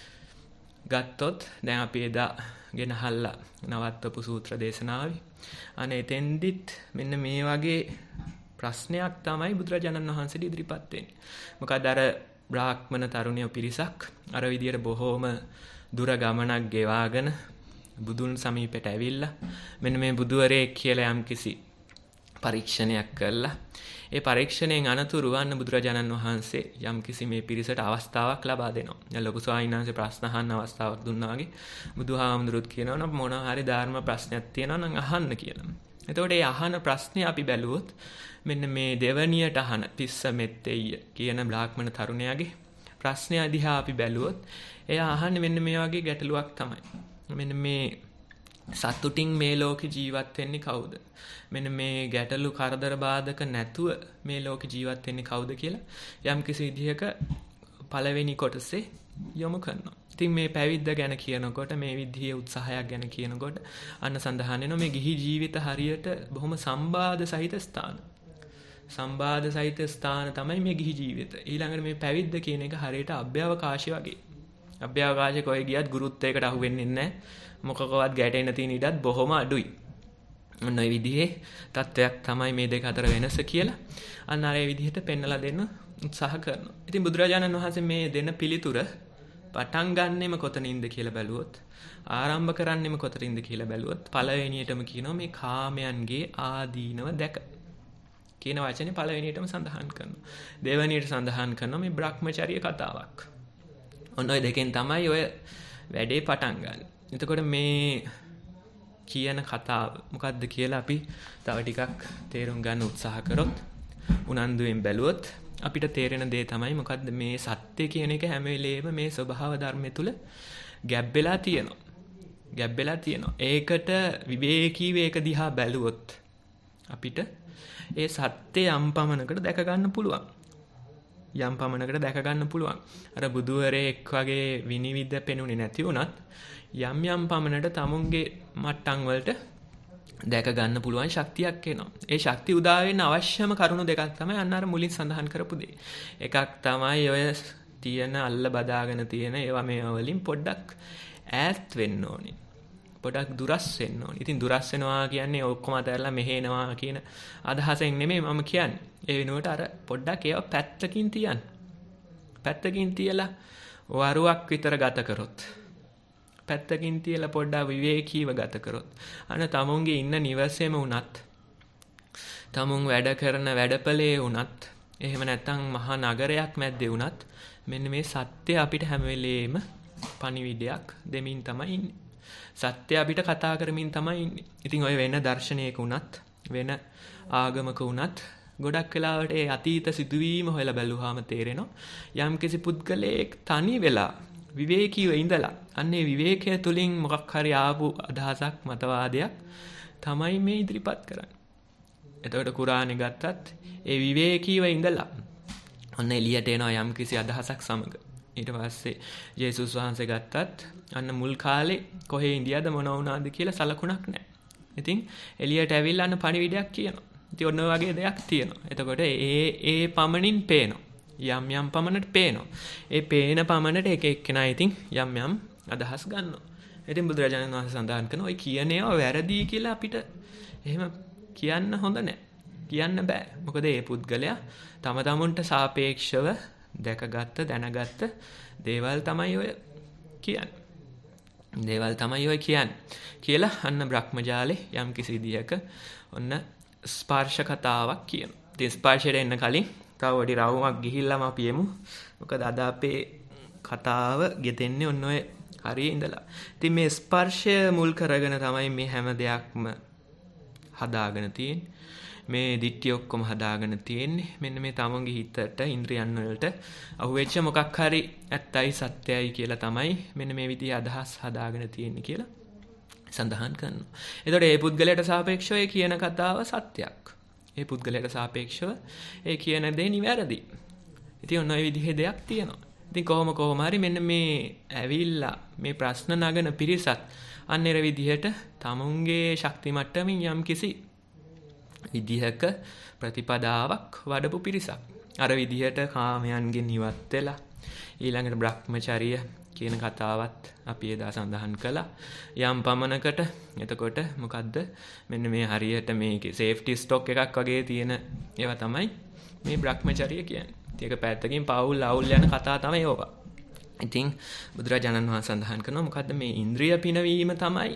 ගත්තොත් දැන් අපි එදා ගෙනහල්ලා නවත්තපු සූත්‍ර දේශනාවේ අනේ එතෙන්දිත් මෙන්න මේ වගේ ප්‍රශ්නයක් තමයි බුදුරජාණන් වහන්සේට ඉදිරිපත් වෙන්නේ. මොකද අර බ්‍රාහ්මණ තරුණිය පිරිසක් අර විදියට බොහෝම දුර ගමනක් ගෙවාගෙන බුදුන් සමීපයට ඇවිල්ලා මෙන්න මේ බුදුවරයෙක් කියලා යම්කිසි පරීක්ෂණයක් කළා. ඒ පරීක්ෂණයෙන් අනතුරු වන්න බුදුරජාණන් වහන්සේ යම්කිසි මේ පිරිසට අවස්ථාවක් ලබා දෙනවා. දැන් ලොකු ස්වාමීන් වහන්සේ ප්‍රශ්න අහන්න අවස්ථාවක් දුන්නා වගේ බුදුහාමුදුරුවෝ කියනවා නම් මොනවා හරි ධර්ම ප්‍රශ්නයක් තියෙනවා නම් අහන්න කියලා. එතකොට මේ අහන ප්‍රශ්නේ අපි බැලුවොත් මෙන්න මේ දෙවණියට අහන පිස්ස මෙත්තෙය කියන බ්‍රාහ්මණ තරුණයාගේ ප්‍රශ්නය දිහා අපි බැලුවොත් එයා අහන්නේ මෙන්න මේ වගේ ගැටලුවක් තමයි. මෙන්න මේ සතුටින් මේ ලෝකේ ජීවත් වෙන්නේ කවුද? මෙන්න මේ ගැටලු කරදර බාධක නැතුව මේ ලෝකේ ජීවත් වෙන්නේ කවුද කියලා යම් කිසි විදිහක පළවෙනි කොටසේ යොමු කරනවා. ඉතින් මේ පැවිද්ද ගැන කියනකොට මේ විදිහේ උත්සාහයක් ගැන කියනකොට අන්න සඳහන් වෙනවා මේ ගිහි ජීවිත හරියට බොහොම සම්බාධ සහිත ස්ථාන. සම්බාධ සහිත ස්ථාන තමයි මේ ගිහි ජීවිත. ඊළඟට මේ පැවිද්ද කියන එක හරියට අභ්‍යවකාශය වගේ. අභ්‍යවකාශයේ කොයි ගියත් ගුරුත්වයකට අහු වෙන්නේ නැහැ. මොකකවත් ගැටෙන්න තියෙන ඉඩත් බොහොම අඩුයි. ඔන්න ඔය විදිහේ තත්වයක් තමයි මේ දෙක අතර වෙනස කියලා අන්න අර ඒ විදිහට පෙන්වලා දෙන්න උත්සාහ කරනවා. ඉතින් බුදුරජාණන් වහන්සේ මේ දෙන පිළිතුර පටන් ගන්නෙම කොතනින්ද කියලා බැලුවොත් ආරම්භ කරන්නෙම කොතනින්ද කියලා බැලුවොත් පළවෙනියටම කියනවා මේ කාමයන්ගේ ආදීනව දැක කියන වචනේ පළවෙනියටම සඳහන් කරනවා. දෙවෙනියට සඳහන් කරනවා මේ බ්‍රහ්මචර්ය කතාවක්. ඔන්න ඔය දෙකෙන් තමයි ඔය වැඩේ පටන් ගන්න. එතකොට මේ කියන කතාව මොකක්ද කියලා අපි තව ටිකක් තේරුම් ගන්න උත්සාහ කරොත් උනන්දුවෙන් බැලුවොත් අපිට තේරෙන දේ තමයි මොකද්ද මේ සත්‍ය කියන එක හැම වෙලේම මේ ස්වභාව ධර්මය තුල ගැබ් වෙලා තියෙනවා. ඒකට විවේකීව ඒක දිහා බැලුවොත් අපිට ඒ සත්‍ය යම් පමණකට දැක ගන්න පුළුවන්. යම් පමණකට දැක ගන්න පුළුවන්. අර බුදුවරයෙක් වගේ විනිවිද පෙනුනේ නැති වුණත් යම් යම් පමණට තමුන්ගේ මට්ටම් වලට දැක ගන්න පුළුවන් ශක්තියක් එනවා. ඒ ශක්තිය උදා වෙන්න අවශ්‍යම කරුණු දෙකක් තමයි අන්න අර මුලින් සඳහන් කරපු දේ. එකක් තමයි ඔය තියෙන අල්ල බදාගෙන තියෙන ඒවා මේවා වලින් පොඩ්ඩක් ඈත් වෙන්න ඕනේ. පොඩක් දුරස් වෙන්න ඕනේ. ඉතින් දුරස් වෙනවා කියන්නේ ඔක්කොම අතහැරලා මෙහෙනවා කියන අදහසෙන් නෙමෙයි මම කියන්නේ. ඒ වෙනුවට අර පොඩ්ඩක් ඒවා පැත්තකින් තියන්න. පැත්තකින් තියලා වරුවක් විතර ගත කරොත්. පැත්තකින් තියලා පොඩ්ඩක් විවේකීව ගත කරොත්. අන්න තමුන්ගේ ඉන්න නිවසේම වුණත්, තමුන් වැඩ කරන වැඩපලේ වුණත්, එහෙම නැත්නම් මහා නගරයක් මැද්දේ වුණත් මෙන්න මේ සත්‍ය අපිට හැම වෙලේම පණිවිඩයක් දෙමින් තමයි ඉන්නේ. සත්‍ය අපිට කතා කරමින් තමයි ඉන්නේ. ඉතින් ඔය වෙන දර්ශනයක වුණත්, වෙන ආගමක වුණත් ගොඩක් වෙලාවට ඒ අතීත සිදුවීම හොයලා බැලුවාම තේරෙනවා යම්කිසි පුද්ගලයෙක් තනි වෙලා විවේකීව ඉඳලා අන්නේ විවේකය තුලින් මොකක් හරි ආපු අදහසක් මතවාදයක් තමයි මේ ඉදිරිපත් කරන්නේ. එතකොට කුරානේ ගත්තත් ඒ විවේකීව ඉඳලා අන්න එළියට එනවා යම්කිසි අදහසක් සමග. ඊට පස්සේ ජේසුස් වහන්සේ ගත්තත් අන්න මුල් කාලේ කොහේ ඉඳියද මොන වුණාද කියලා සලකුණක් නැහැ. ඉතින් එළියට ඇවිල්ලා අන්න පණිවිඩයක් කියනවා. ඉතින් ඔන්න වගේ දෙයක් තියෙනවා. එතකොට ඒ පමණින් පේනවා. යම් යම් පමණට පේනවා. ඒ පේන පමණට එක එක්කෙනා ඉතින් යම් යම් අදහස් ගන්නවා. ඉතින් බුදුරජාණන් වහන්සේ සඳහන් කරනවා ඔය කියන ඒවා වැරදි කියලා අපිට එහෙම කියන්න හොඳ නැහැ. කියන්න බෑ. මොකද ඒ පුද්ගලයා තම තමුන්ට සාපේක්ෂව දැකගත්ත දැනගත්ත දේවල් තමයි ඔය කියන්නේ. දේවල් තමයි ඔය කියන්නේ. කියලා අන්න බ්‍රහ්මජාලේ යම් කිසි විදියක ඔන්න ස්පර්ශ කතාවක් කියනවා. ඉතින් ස්පර්ශයට එන්න කලින් තව වඩි රවුමක් ගිහිල්ලාම අපි එමු. මොකද අද අපේ කතාව ගෙතෙන්නේ ඔන්න ඔය හරිය ඉඳලා. ඉතින් මේ ස්පර්ශය මුල් කරගෙන තමයි මේ හැම දෙයක්ම හදාගෙන තියෙන්නේ. මේ දිට්ඨිය ඔක්කොම හදාගෙන තියෙන්නේ. මෙන්න මේ තමන්ගේ හිතට ඉන්ද්‍රියන් වලට අහුවෙච්ච මොකක් හරි ඇත්තයි සත්‍යයි කියලා තමයි මෙන්න මේ විදිහේ අදහස් හදාගෙන තියෙන්නේ කියලා සඳහන් කරනවා. එතකොට මේ පුද්ගලයාට සාපේක්ෂව ඒ කියන කතාව සත්‍යයක්. ඒ පුද්ගලයාට සාපේක්ෂව ඒ කියන දේ නිවැරදි. ඉතින් ඔන්න ඔය විදිහේ දෙයක් තියෙනවා. ඉතින් කොහොම හරි මෙන්න මේ ඇවිල්ලා මේ ප්‍රශ්න නගන පිරිසත් අන්නේර විදිහට තමුන්ගේ ශක්ති මට්ටමින් යම්කිසි විදිහක ප්‍රතිපදාවක් වඩපු පිරිසක්. අර විදිහට කාමයන්ගෙන් ඉවත් වෙලා ඊළඟට බ්‍රහ්මචර්ය කියන කතාවත් අපි එදා සඳහන් කළා. යම් පමණකට එතකොට මොකද්ද මෙන්න මේ හරියට මේකේ සේෆ්ටි ස්ටොක් එකක් වගේ තියෙන ඒවා තමයි මේ බ්‍රහ්මචර්ය කියන්නේ. ඒක පැත්තකින් පවුල් අවුල් යන කතා තමයි ඕවා. ඉතින් බුදුරජාණන් වහන්සේ සඳහන් කරනවා මොකද්ද මේ ඉන්ද්‍රිය පිනවීම තමයි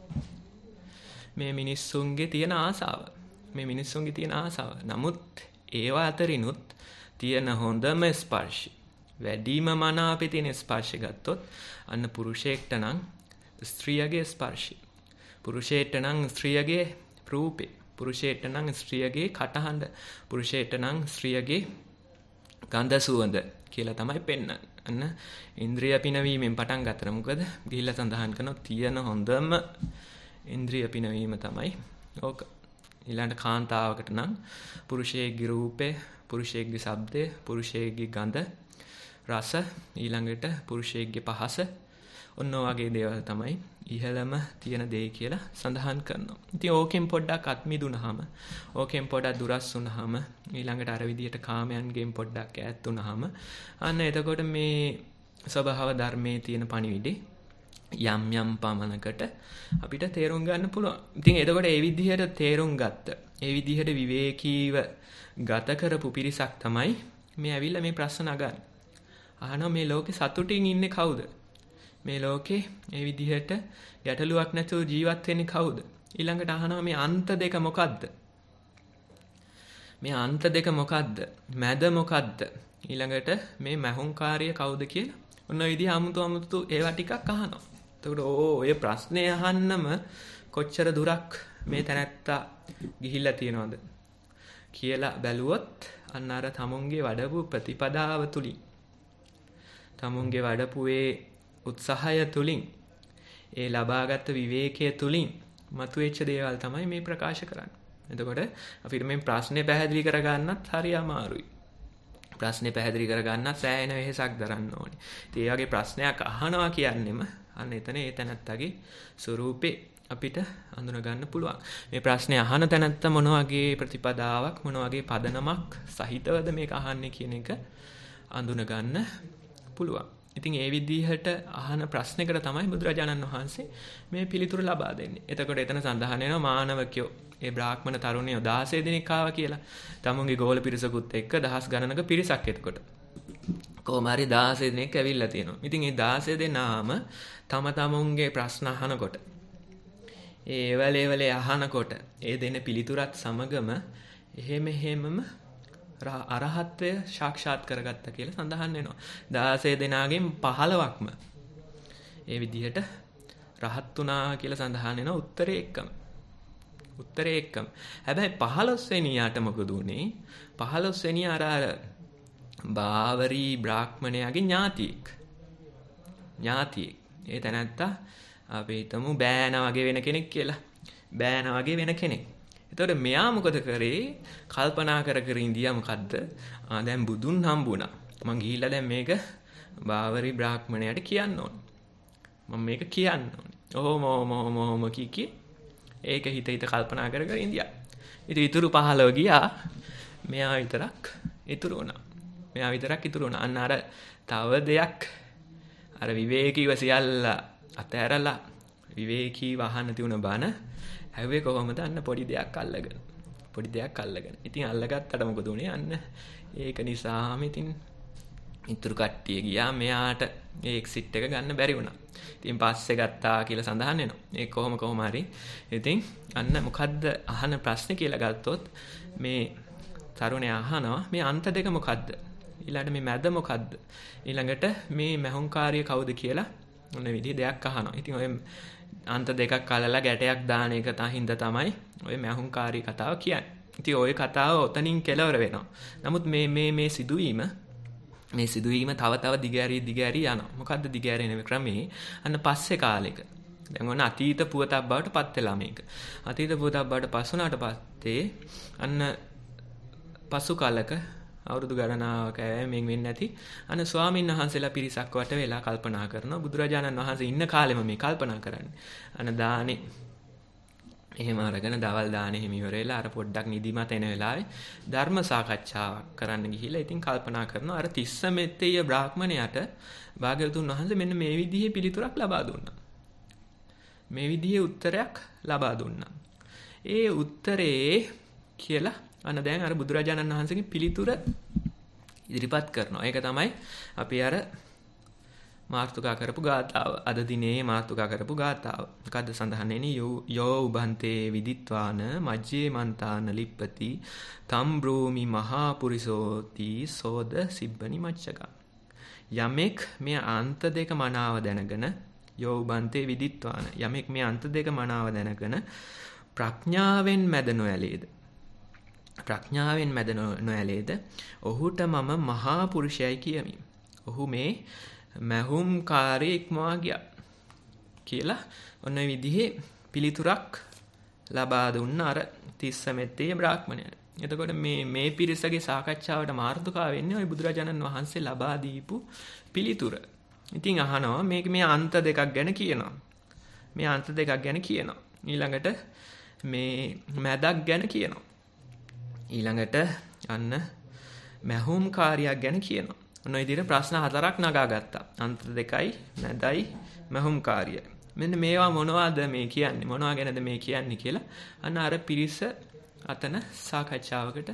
මේ මිනිස්සුන්ගේ තියෙන ආසාව. මේ මිනිස්සුන්ගේ තියෙන ආසාව. නමුත් ඒවා අතරිනුත් තියෙන හොඳම ස්පර්ශය වැඩිම මනාපේ තියෙන ස්පර්ශය ගත්තොත් අන්න පුරුෂයෙක්ට නම් ස්ත්‍රියගේ ස්පර්ශය. පුරුෂයෙක්ට නම් ස්ත්‍රියගේ රූපේ. පුරුෂයෙක්ට නම් ස්ත්‍රියගේ කටහඬ. පුරුෂයෙක්ට නම් ස්ත්‍රියගේ ගන්ධ සුවඳ කියලා තමයි පෙන්වන්නේ. අන්න ඉන්ද්‍රිය පිනවීමෙන් පටන් ගත්තා. මොකද ගිහිල්ලා සඳහන් කරනවා තියෙන හොඳම ඉන්ද්‍රිය පිනවීම තමයි ඕක. ඊළඟ කාන්තාවකට නම් පුරුෂයෙක්ගේ රූපේ, පුරුෂයෙක්ගේ ශබ්දය, පුරුෂයෙක්ගේ ගඳ, රස, ඊළඟට පුරුෂයෙක්ගේ පහස ඔන්න වගේ දේවල් තමයි ඉහළම තියෙන දේ කියලා සඳහන් කරනවා. ඉතින් ඕකෙන් පොඩ්ඩක් අත්මිදුනහම, ඕකෙන් පොඩ්ඩක් දුරස් වුනහම, ඊළඟට අර විදියට කාමයන්ගෙන් පොඩ්ඩක් ඈත් වුනහම අන්න එතකොට මේ ස්වභාව ධර්මයේ තියෙන පණිවිඩේ යම් යම් පමණකට අපිට තේරුම් ගන්න පුළුවන්. ඉතින් එතකොට ඒ විදිහට තේරුම් ගත්ත, ඒ විදිහට විවේකීව ගත කරපු පිරිසක් තමයි මේ ඇවිල්ලා මේ ප්‍රශ්න අගන්නේ. අහනවා මේ ලෝකේ සතුටින් ඉන්නේ කවුද? මේ ලෝකේ මේ විදිහට ගැටලුවක් නැතුව ජීවත් වෙන්නේ කවුද? ඊළඟට අහනවා මේ අන්ත දෙක මොකද්ද? මේ අන්ත දෙක මොකද්ද? මැද මොකද්ද? ඊළඟට මේ මහුංකාරය කවුද කියලා ඔන්න ඔය විදිහ අමුතු ඒවා ටිකක් අහනවා. එතකොට ඔය ප්‍රශ්නේ අහන්නම කොච්චර දුරක් මේ තැනැත්තා ගිහිල්ලා තියනවද කියලා බැලුවොත් අන්න අර තමුන්ගේ වඩපු ප්‍රතිපදාව තුලින්, තමුන්ගේ වඩපු ඒ උත්සාහය තුලින්, ඒ ලබාගත් විවේකයේ තුලින් මතුවෙච්ච දේවල් තමයි මේ ප්‍රකාශ කරන්නේ. එතකොට අපිට මේ ප්‍රශ්නේ පැහැදිලි කරගන්නත් හරි අමාරුයි. ප්‍රශ්නේ පැහැදිලි කරගන්න සෑහෙන වෙහෙසක් දරන්න ඕනේ. ඉතින් ඒ වගේ ප්‍රශ්නයක් අහනවා කියන්නෙම අන්න එතන ඒ තැනත්තගේ ස්වරූපේ අපිට අඳුන ගන්න පුළුවන්. මේ ප්‍රශ්නේ අහන තැනත්ත මොන වගේ ප්‍රතිපදාවක් මොන වගේ පදනමක් සහිතවද මේක අහන්නේ කියන එක අඳුන ගන්න පුළුවන්. ඉතින් ඒ විදිහට අහන ප්‍රශ්නයකට තමයි බුදුරජාණන් වහන්සේ මේ පිළිතුරු ලබා දෙන්නේ. එතකොට එතන සඳහන් වෙනවා මානවකයෝ ඒ බ්‍රාහ්මණ තරුණයෝ 16 දෙනෙක් ආවා කියලා. තමුන්ගේ ගෝල පිරිසකුත් එක්ක දහස් ගණනක පිරිසක් එතකොට. කොහොම හරි 16 දෙනෙක් ඇවිල්ලා තියෙනවා. ඉතින් මේ 16 දෙනාම තම තමුන්ගේ ප්‍රශ්න අහනකොට ඒ වලේ අහනකොට ඒ දෙන පිළිතුරත් සමගම එහෙමම අරහත්ත්වය සාක්ෂාත් කරගත්තා කියලා සඳහන් වෙනවා. 16 දෙනාගෙන් 15ක්ම ඒ විදිහට රහත් වුණා කියලා සඳහන් වෙනවා උත්තරේ එක්කම. හැබැයි 15 වෙනියාට මොකද උනේ? 15 වෙනියා අර බාවරී බ්‍රාහ්මණයාගේ ඥාතියෙක්. ඒ තැනත්තා අපි හිතමු බෑන වගේ වෙන කෙනෙක් කියලා. බෑන වගේ වෙන කෙනෙක්. එතකොට මෙයා මොකද කරේ? කල්පනා කර ඉඳියා මොකද්ද? දැන් බුදුන් හම්බුණා. මං ගිහිල්ලා දැන් මේක බාවරි බ්‍රාහ්මණයාට කියන්න ඕනේ. මම මේක කියන්න ඕනේ. ඔහොම කීකී ඒක හිත කල්පනා කර ඉඳියා. ඉතින් ඉතුරු 15 ගියා. මෙයා විතරක් ඉතුරු වුණා. අන්න අර තව දෙයක් අර විවේකීව සියල්ල අතහැරලා විවේකීව අහන්න තියුණ බණ හැව්වේ කොහොමද? අන්න පොඩි දෙයක් අල්ලගෙන. ඉතින් අල්ලගත්තට මොකද උනේ? අන්න ඒක නිසාම ඉතින් ඉතුරු කට්ටිය ගියා. මෙයාට ඒ එක්සිට් එක ගන්න බැරි වුණා. ඉතින් පස්සේ ගත්තා කියලා සඳහන් වෙනවා. ඒ කොහොම හරි. ඉතින් අන්න මොකද්ද අහන ප්‍රශ්නේ කියලා ගත්තොත් මේ තරුණයා අහනවා මේ අන්ත දෙක මොකද්ද? ඊළඟට මේ මැද මොකද්ද? ඊළඟට මේ මහුංකාරිය කවුද කියලා මොන විදිහේ දෙයක් අහනවා. ඉතින් ඔය අන්ත දෙකක් අල්ලලා ගැටයක් දාන එක තහින්ද තමයි ඔය මහුංකාරී කතාව කියන්නේ. ඉතින් ওই කතාව ඔතනින් කෙලවර වෙනවා. නමුත් මේ සිදුවීම තව දිගෑරී යනවා. මොකද්ද දිගෑරෙන ක්‍රමේ? අන්න පස්සේ කාලෙක. දැන් ඔන්න අතීත පුවතක් බවට පත් වෙලා මේක. අතීත පුවතක් බවට පස් වුණාට පස්සේ අන්න පසු කාලක අවුරුදු ගණනාවක මෙන් වෙන්නේ නැති අන්න ස්වාමීන් වහන්සේලා පිරිසක් වට වෙලා කල්පනා කරනවා බුදුරජාණන් වහන්සේ ඉන්න කාලෙම මේ කල්පනා කරන්නේ. අන්න දානේ එහෙම අරගෙන දවල් දානේ හිම ඉවර වෙලා අර පොඩ්ඩක් නිදිමත එන වෙලාවේ ධර්ම සාකච්ඡාවක් කරන්න ගිහිල්ලා ඉතින් කල්පනා කරනවා අර තිස්ස මෙත්තේය බ්‍රාහ්මණයාට භාග්‍යවතුන් වහන්සේ මෙන්න මේ විදිහේ පිළිතුරක් ලබා දුන්නා. මේ විදිහේ උත්තරයක් ලබා දුන්නා. ඒ උත්තරේ කියලා අන්න දැන් අර බුදුරජාණන් වහන්සේගේ පිළිතුර ඉදිරිපත් කරනවා. ඒක තමයි අපි අර මාර්තුකා කරපු ගාථාව. අද දිනේ මාර්තුකා කරපු ගාථාව. මොකද්ද සඳහන් වෙන්නේ? යෝ උබන්තේ විදිත්වාන මජ්ජේ මන්තාන ලිප්පති තම් බ්‍රෝමි මහා පුරිසෝති සෝද සිබ්බනි මච්චකා. යමෙක් මේ අන්ත දෙක මනාව දැනගෙන යෝ උබන්තේ විදිත්වාන යමෙක් මේ අන්ත දෙක මනාව දැනගෙන ප්‍රඥාවෙන් මැද නොඇලේද ඔහුට මම මහා පුරුෂයයි කියමි. ඔහු මේ මහුම්කාරී ඉක්මවා ගියා කියලා ඔන්න විදිහේ පිළිතුරක් ලබා දුන්න අර තිස්ස මෙත්තේ බ්‍රාහ්මණයාට. එතකොට මේ පිරිසගේ සාකච්ඡාවට මාර්ථකාව වෙන්නේ ওই බුදුරජාණන් වහන්සේ ලබා දීපු පිළිතුර. ඉතින් අහනවා මේ අන්ත දෙකක් ගැන කියනවා. ඊළඟට මේ මැදක් ගැන කියනවා. ඊළඟට අන්න මහුම් කාර්යයක් ගැන කියනවා. ඔන්න ඔය විදිහට ප්‍රශ්න 4ක් නගා ගත්තා. අන්ත දෙකයි, මැදයි, මහුම් කාර්යයි. මෙන්න මේවා මොනවද මේ කියන්නේ? මොනවා ගැනද මේ කියන්නේ කියලා අන්න අර පිරිස අතන සාකච්ඡාවකට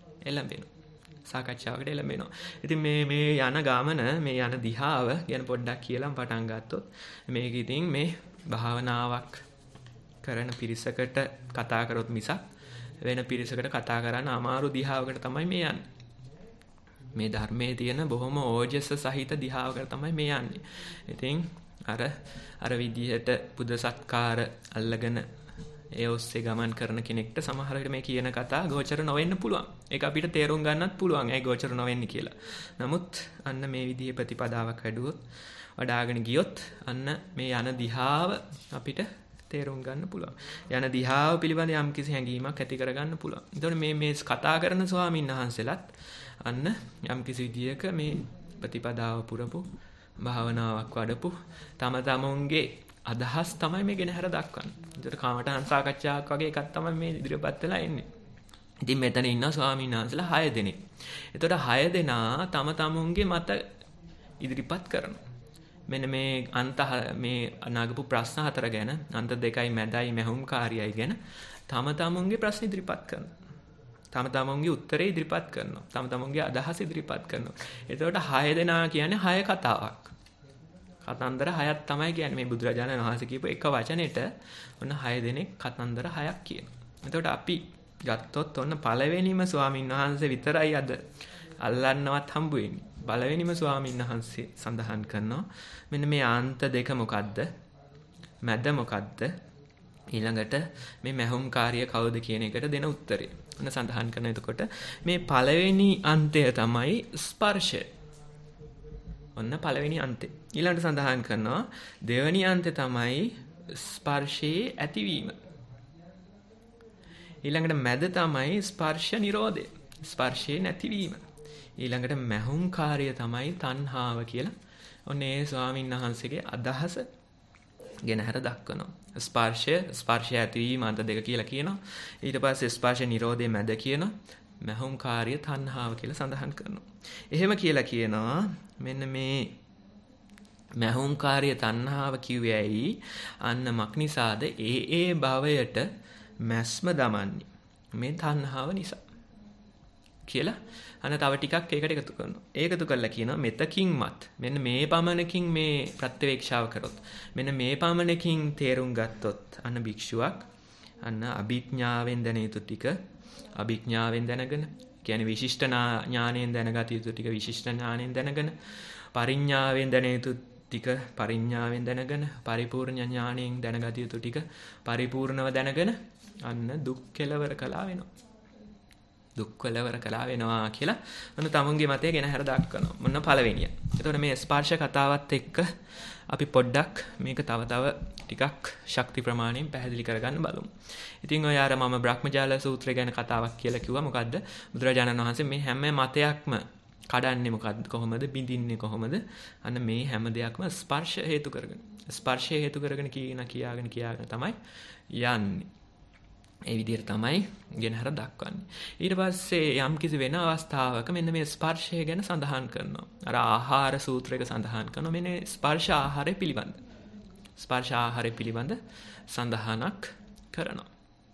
එළඹෙනවා. ඉතින් මේ යන ගමන, මේ යන දිහාව ගැන පොඩ්ඩක් කියලා පටන් ගත්තොත් මේක ඉතින් මේ භාවනාවක් කරන පිරිසකට කතා කරොත් මිසක් වෙන පිරිසකට කතා කරන්න අමාරු දිහාවකට තමයි මේ යන්නේ. මේ ධර්මයේ තියෙන බොහොම ඕජස සහිත දිහාවකට තමයි මේ යන්නේ. ඉතින් අර විදිහට බුද්ධ සත්කාර අල්ලගෙන ඒ ඔස්සේ ගමන් කරන කෙනෙක්ට සමහර විට මේ කියන කතා ගෝචර නොවෙන්න පුළුවන්. ඒක අපිට තේරුම් ගන්නත් පුළුවන්. ඒ ගෝචර නොවෙන්නේ කියලා. නමුත් අන්න මේ විදිහේ ප්‍රතිපදාවක් වඩාගෙන ගියොත් අන්න මේ යන දිහාව අපිට තේරුම් ගන්න පුළුවන්. යන දිහාව පිළිබඳ යම් කිසි හැඟීමක් ඇති කරගන්න පුළුවන්. එතකොට මේ කතා කරන ස්වාමීන් වහන්සේලාත් අන්න යම් කිසි විදියක මේ ප්‍රතිපදාව පුරපු භාවනාවක් වඩපු තම තමන්ගේ අදහස් තමයි මේ ගෙනහැර දක්වන්නේ. ඒකට කාමඨාන් සාකච්ඡාවක් වගේ එකක් තමයි මේ ඉදිරියපත් වෙලා එන්නේ. ඉතින් මෙතන ඉන්න ස්වාමීන් වහන්සේලා 6 දෙනෙක්. ඒතකොට 6 දෙනා තම තමුන්ගේ මත ඉදිරිපත් කරනවා. මෙන්න මේ මේ නගපු ප්‍රශ්න 4 ගැන, අන්ත 2යි මැදයි මැහුම්කාරියයි ගැන තම තමුන්ගේ ප්‍රශ්න ඉදිරිපත් කරනවා. තම තමුන්ගේ උත්තරේ ඉදිරිපත් කරනවා. තම තමුන්ගේ අදහස් ඉදිරිපත් කරනවා. එතකොට 6 දෙනා කියන්නේ 6 කතාවක්. කතන්දර 6ක් තමයි කියන්නේ මේ බුදුරජාණන් වහන්සේ කියපු එක වචනෙට ඔන්න 6 දෙනෙක් කතන්දර 6ක් කියනවා. එතකොට අපි ගත්තොත් ඔන්න පළවෙනිම ස්වාමීන් වහන්සේ විතරයි අද අල්ලන්නවත් හම්බ වෙන්නේ. පළවෙනිම ස්වාමීන් වහන්සේ සඳහන් කරනවා මෙන්න මේ ආන්ත දෙක මොකද්ද? මැද මොකද්ද? ඊළඟට මේ මැහුම්කාරිය කවුද කියන එකට දෙන උත්තරය. ඔන්න සඳහන් කරන එතකොට මේ පළවෙනි අන්තය තමයි ස්පර්ශය. ඔන්න පළවෙනි අන්තය. ඊළඟට සඳහන් කරනවා දෙවෙනි අන්තය තමයි ස්පර්ශයේ ඇතිවීම. ඊළඟට මැද තමයි ස්පර්ශ නිරෝධය. ස්පර්ශයේ නැතිවීම. ඊළඟට මැහුම්කාරිය තමයි තණ්හාව කියලා. ඔන්න ඒ ස්වාමීන් වහන්සේගේ අදහස ගෙනහැර දක්වනවා. ස්පර්ශය ඇතිවීම අන්ත දෙක කියලා කියනවා. ඊට පස්සේ ස්පර්ශ නිරෝධය මැද කියනවා. මැහුම්කාරිය තණ්හාව කියලා සඳහන් කරනවා. එහෙම කියලා කියනවා මෙන්න මේ මැහුම්කාරිය තණ්හාව කිව්වේ ඇයි? අන්න මක්නිසාද ඒ භවයට මැස්ම දමන්නේ මේ තණ්හාව නිසා කියලා අන්න තව ටිකක් ඒකට එකතු කරනවා. ඒකතු කරලා කියනවා මෙතකින්මත් මෙන්න මේ පමණකින් මේ ප්‍රත්‍යවේක්ෂාව කරොත් මෙන්න මේ පමණකින් තේරුම් ගත්තොත් අන්න භික්ෂුවක් අන්න අභිඥාවෙන් දැන යුතු ටික අභිඥාවෙන් දැනගෙන කියන්නේ විශිෂ්ට ඥාණයෙන් දැනගත යුතු ටික විශිෂ්ට ඥාණයෙන් දැනගෙන පරිඥාවෙන් දැන යුතු ටික පරිඥාවෙන් දැනගෙන පරිපූර්ණ ඥාණයෙන් දැනගත යුතු ටික පරිපූර්ණව දැනගෙන අන්න දුක් කෙලවර කළා වෙනවා. දුක් කෙලවර කළා වෙනවා කියලා මොන තමුන්ගේ මතය ගැන හැර දක්වනවා. මොන පළවෙනිය. එතකොට මේ ස්පර්ශ කතාවත් එක්ක අපි පොඩ්ඩක් මේක තව ටිකක් ශක්ති ප්‍රමාණයෙන් පැහැදිලි කරගන්න බලමු. ඉතින් ඔය අර මම බ්‍රහ්මජාල සූත්‍රය ගැන කතාවක් කියලා කිව්වා. මොකද්ද? බුදුරජාණන් වහන්සේ මේ හැම මතයක්ම කඩන්නේ මොකද්ද? කොහොමද බිඳින්නේ කොහොමද? අන්න මේ හැම දෙයක්ම ස්පර්ශ හේතු කරගෙන. ස්පර්ශය හේතු කරගෙන කියාගෙන තමයි යන්නේ. ඒ විදිහට තමයි ගෙනහැර දක්වන්නේ. ඊට පස්සේ යම් කිසි වෙන අවස්ථාවක මෙන්න මේ ස්පර්ශය ගැන සඳහන් කරනවා. අර ආහාර සූත්‍රයක සඳහන් කරනවා මෙන්න ස්පර්ශ ආහාරය පිළිබඳ. ස්පර්ශ ආහාරය පිළිබඳ සඳහනක් කරනවා.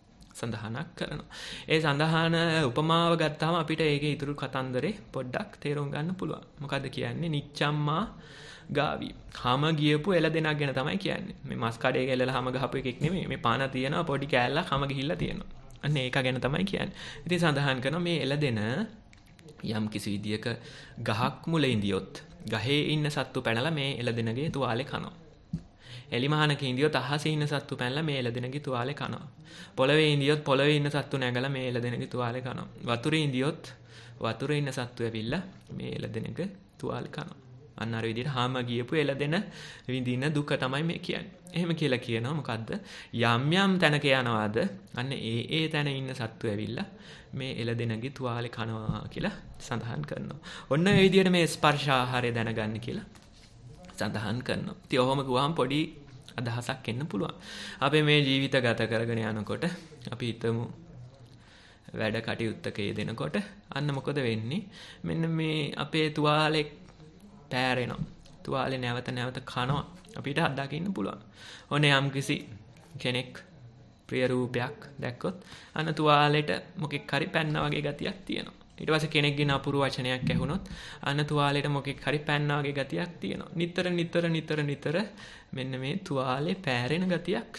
ඒ සඳහන උපමාව ගත්තාම අපිට ඒකේ ඊතුරු කතන්දරේ පොඩ්ඩක් තේරුම් ගන්න පුළුවන්. මොකද්ද කියන්නේ? නිච්චම්මා ගාවි. හැම ගියපු එළදෙනක් ගැන තමයි කියන්නේ. මේ මස් කඩේක එළලා හැම ගහපු එකෙක් නෙමෙයි. මේ පාන තියෙනවා පොඩි කෑල්ලක් හැම ගිහිල්ලා තියෙනවා. අන්න ඒක ගැන තමයි කියන්නේ. ඉතින් සඳහන් කරනවා මේ එළදෙන යම් කිසි විදියක ගහක් මුල ඉඳියොත් ගහේ ඉන්න සත්තු පැනලා මේ එළදෙනගේ තුවාලේ කනවා. එලිමහනක ඉඳියොත් අහසේ ඉන්න සත්තු පැනලා මේ එළදෙනගේ තුවාලේ කනවා. පොළවේ ඉඳියොත් පොළවේ ඉන්න සත්තු නැගලා මේ එළදෙනගේ තුවාලේ කනවා. වතුරේ ඉඳියොත් වතුරේ ඉන්න සත්තු ඇවිල්ලා මේ එළදෙනගේ තුවාලේ කනවා. අන්න අර විදිහට හාම ගියපු එළදෙන විඳින දුක තමයි මේ කියන්නේ. එහෙම කියලා කියනවා මොකද්ද? යම් යම් තැනක යනවාද අන්න ඒ තැන ඉන්න සත්තු ඇවිල්ලා මේ එළදෙනගේ තුවාලේ කනවා කියලා සඳහන් කරනවා. ඔන්න ඒ විදිහට මේ ස්පර්ශ ආහාරය දැනගන්න කියලා සඳහන් කරනවා. ඉතින් ඔහොම ගුවාම පොඩි අදහසක් එන්න පුළුවන්. අපි මේ ජීවිත ගත කරගෙන යනකොට අපි හිතමු වැඩ කටයුත්තක යෙදෙනකොට අන්න මොකද වෙන්නේ? මෙන්න මේ අපේ තුවාලේ පෑරෙනවා. තුවාලේ නැවත කනවා. අපිට අත්දකින්න පුළුවන්. ඔන්න යම්කිසි කෙනෙක් ප්‍රිය රූපයක් දැක්කොත් අන්න තුවාලෙට මොකෙක් හරි පැන්නා වගේ ගතියක් තියෙනවා. ඊට පස්සේ කෙනෙක්ගේ නපුරු වචනයක් ඇහුනොත් අන්න තුවාලෙට මොකෙක් හරි පැන්නා වගේ ගතියක් තියෙනවා. නිතර මෙන්න මේ තුවාලේ පෑරෙන ගතියක්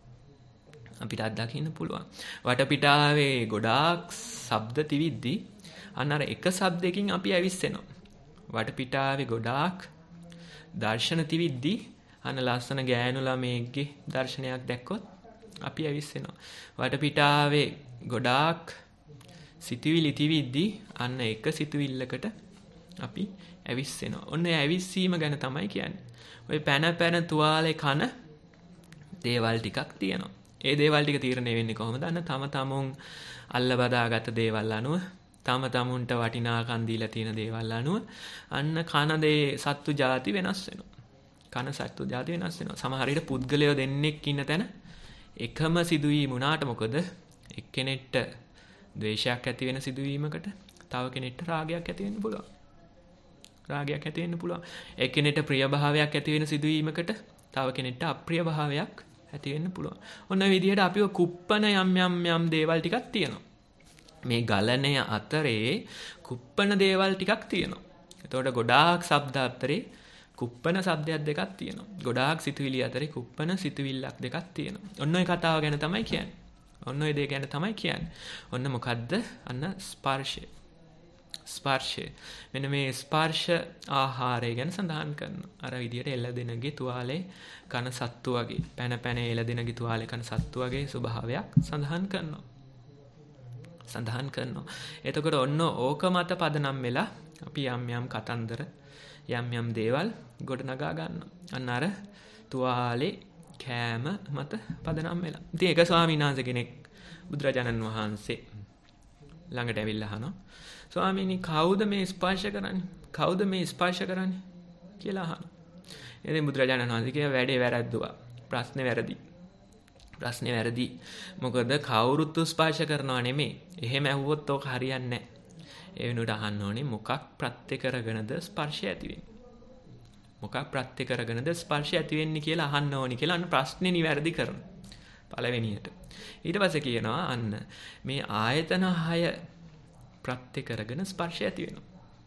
අපිට අත්දකින්න පුළුවන්. වටපිටාවේ ගොඩාක් ශබ්ද තිවිද්දි අන්න අර එක ශබ්දයකින් අපි ඇවිස්සෙනවා. වටපිටාවේ ගොඩාක් දර්ශන තිවිද්දි අන්න ලස්සන ගෑනු ළමයෙක්ගේ දර්ශනයක් දැක්කොත් අපි ඇවිස්සෙනවා. වටපිටාවේ ගොඩාක් සිතුවිලි තිවිද්දි අන්න එක සිතුවිල්ලකට අපි ඇවිස්සෙනවා. ඔන්න ඇවිස්සීම ගැන තමයි කියන්නේ. ඔය පැන තුවාලේ කන දේවල් ටිකක් තියෙනවා. ඒ දේවල් ටික තීරණය වෙන්නේ කොහොමද? අන්න තම තමුන් අල්ල බදාගත් දේවල් අනුව තම තමුන්ට වටිනාකම් දීලා තියෙන දේවල් අනුව අන්න කන දේ සත්තු ಜಾති වෙනස් වෙනවා. කන සත්තු ಜಾති වෙනස් වෙනවා. සමහර විට පුද්ගලයෝ දෙන්නෙක් ඉන්න තැන එකම සිදුවීම වුණාට මොකද එක්කෙනෙක්ට ද්වේෂයක් ඇති වෙන සිදුවීමකට තව කෙනෙක්ට රාගයක් ඇති වෙන්න පුළුවන්. රාගයක් ඇති වෙන්න පුළුවන්. එක්කෙනෙක්ට ප්‍රියභාවයක් ඇති වෙන සිදුවීමකට තව කෙනෙක්ට අප්‍රිය භාවයක් ඇති වෙන්න පුළුවන්. ඔන්න ඔය විදිහට අපිව කුප්පන යම් දේවල් ටිකක් තියෙනවා. මේ ගලණය අතරේ කුප්පන දේවල් ටිකක් තියෙනවා. එතකොට ගොඩාක් ශබ්ද අතරේ කුප්පන શબ્දයක් දෙකක් තියෙනවා. ගොඩාක් සිතුවිලි අතරේ කුප්පන සිතුවිල්ලක් දෙකක් තියෙනවා. ඔන්න ඔය කතාව ගැන තමයි කියන්නේ. ඔන්න ඔය දේ ගැන තමයි කියන්නේ. ඔන්න මොකද්ද? අන්න ස්පර්ශය. ස්පර්ශය. මෙන්න මේ ස්පර්ශ ආහාරය ගැන සඳහන් කරනවා. අර විදියට එළදෙනගේ තුවාලේ කන සත්තු වගේ පැන පැන එළදෙනගේ තුවාලේ කන සත්තු වගේ ස්වභාවයක් සඳහන් කරනවා. සඳහන් කරනවා. එතකොට ඔන්න ඕක මත පදනම් වෙලා අපි යම් කතන්දර යම් දේවල් ගොඩනගා ගන්නවා. අන්න අර තුවාලේ කෑම මත පදනම් වෙලා. ඉතින් ඒක ස්වාමීන් වහන්සේ කෙනෙක් බුදුරජාණන් වහන්සේ ළඟට ඇවිල්ලා අහනවා. ස්වාමීනි කවුද මේ ස්පර්ශ කරන්නේ? කවුද මේ ස්පර්ශ කරන්නේ කියලා අහනවා. ඉතින් බුදුරජාණන් වහන්සේ කිය වැඩේ වැරද්දුවා. ප්‍රශ්නේ වැරදි. ප්‍රශ්නේ වැරදි. මොකද කවුරුත් ස්පර්ශ කරනවා නෙමෙයි. එහෙම ඇහුවොත් ඕක හරියන්නේ නැහැ. ඒ වෙනුවට අහන්න ඕනේ මොකක් ප්‍රත්‍ය කරගෙනද ස්පර්ශය ඇති වෙන්නේ? මොකක් ප්‍රත්‍ය කරගෙනද ස්පර්ශය ඇති වෙන්නේ කියලා අහන්න ඕනේ කියලා අන්න ප්‍රශ්නේ නිවැරදි කරනවා. පළවෙනියට. ඊට පස්සේ කියනවා අන්න මේ ආයතන 6 ප්‍රත්‍ය කරගෙන ස්පර්ශය ඇති වෙනවා.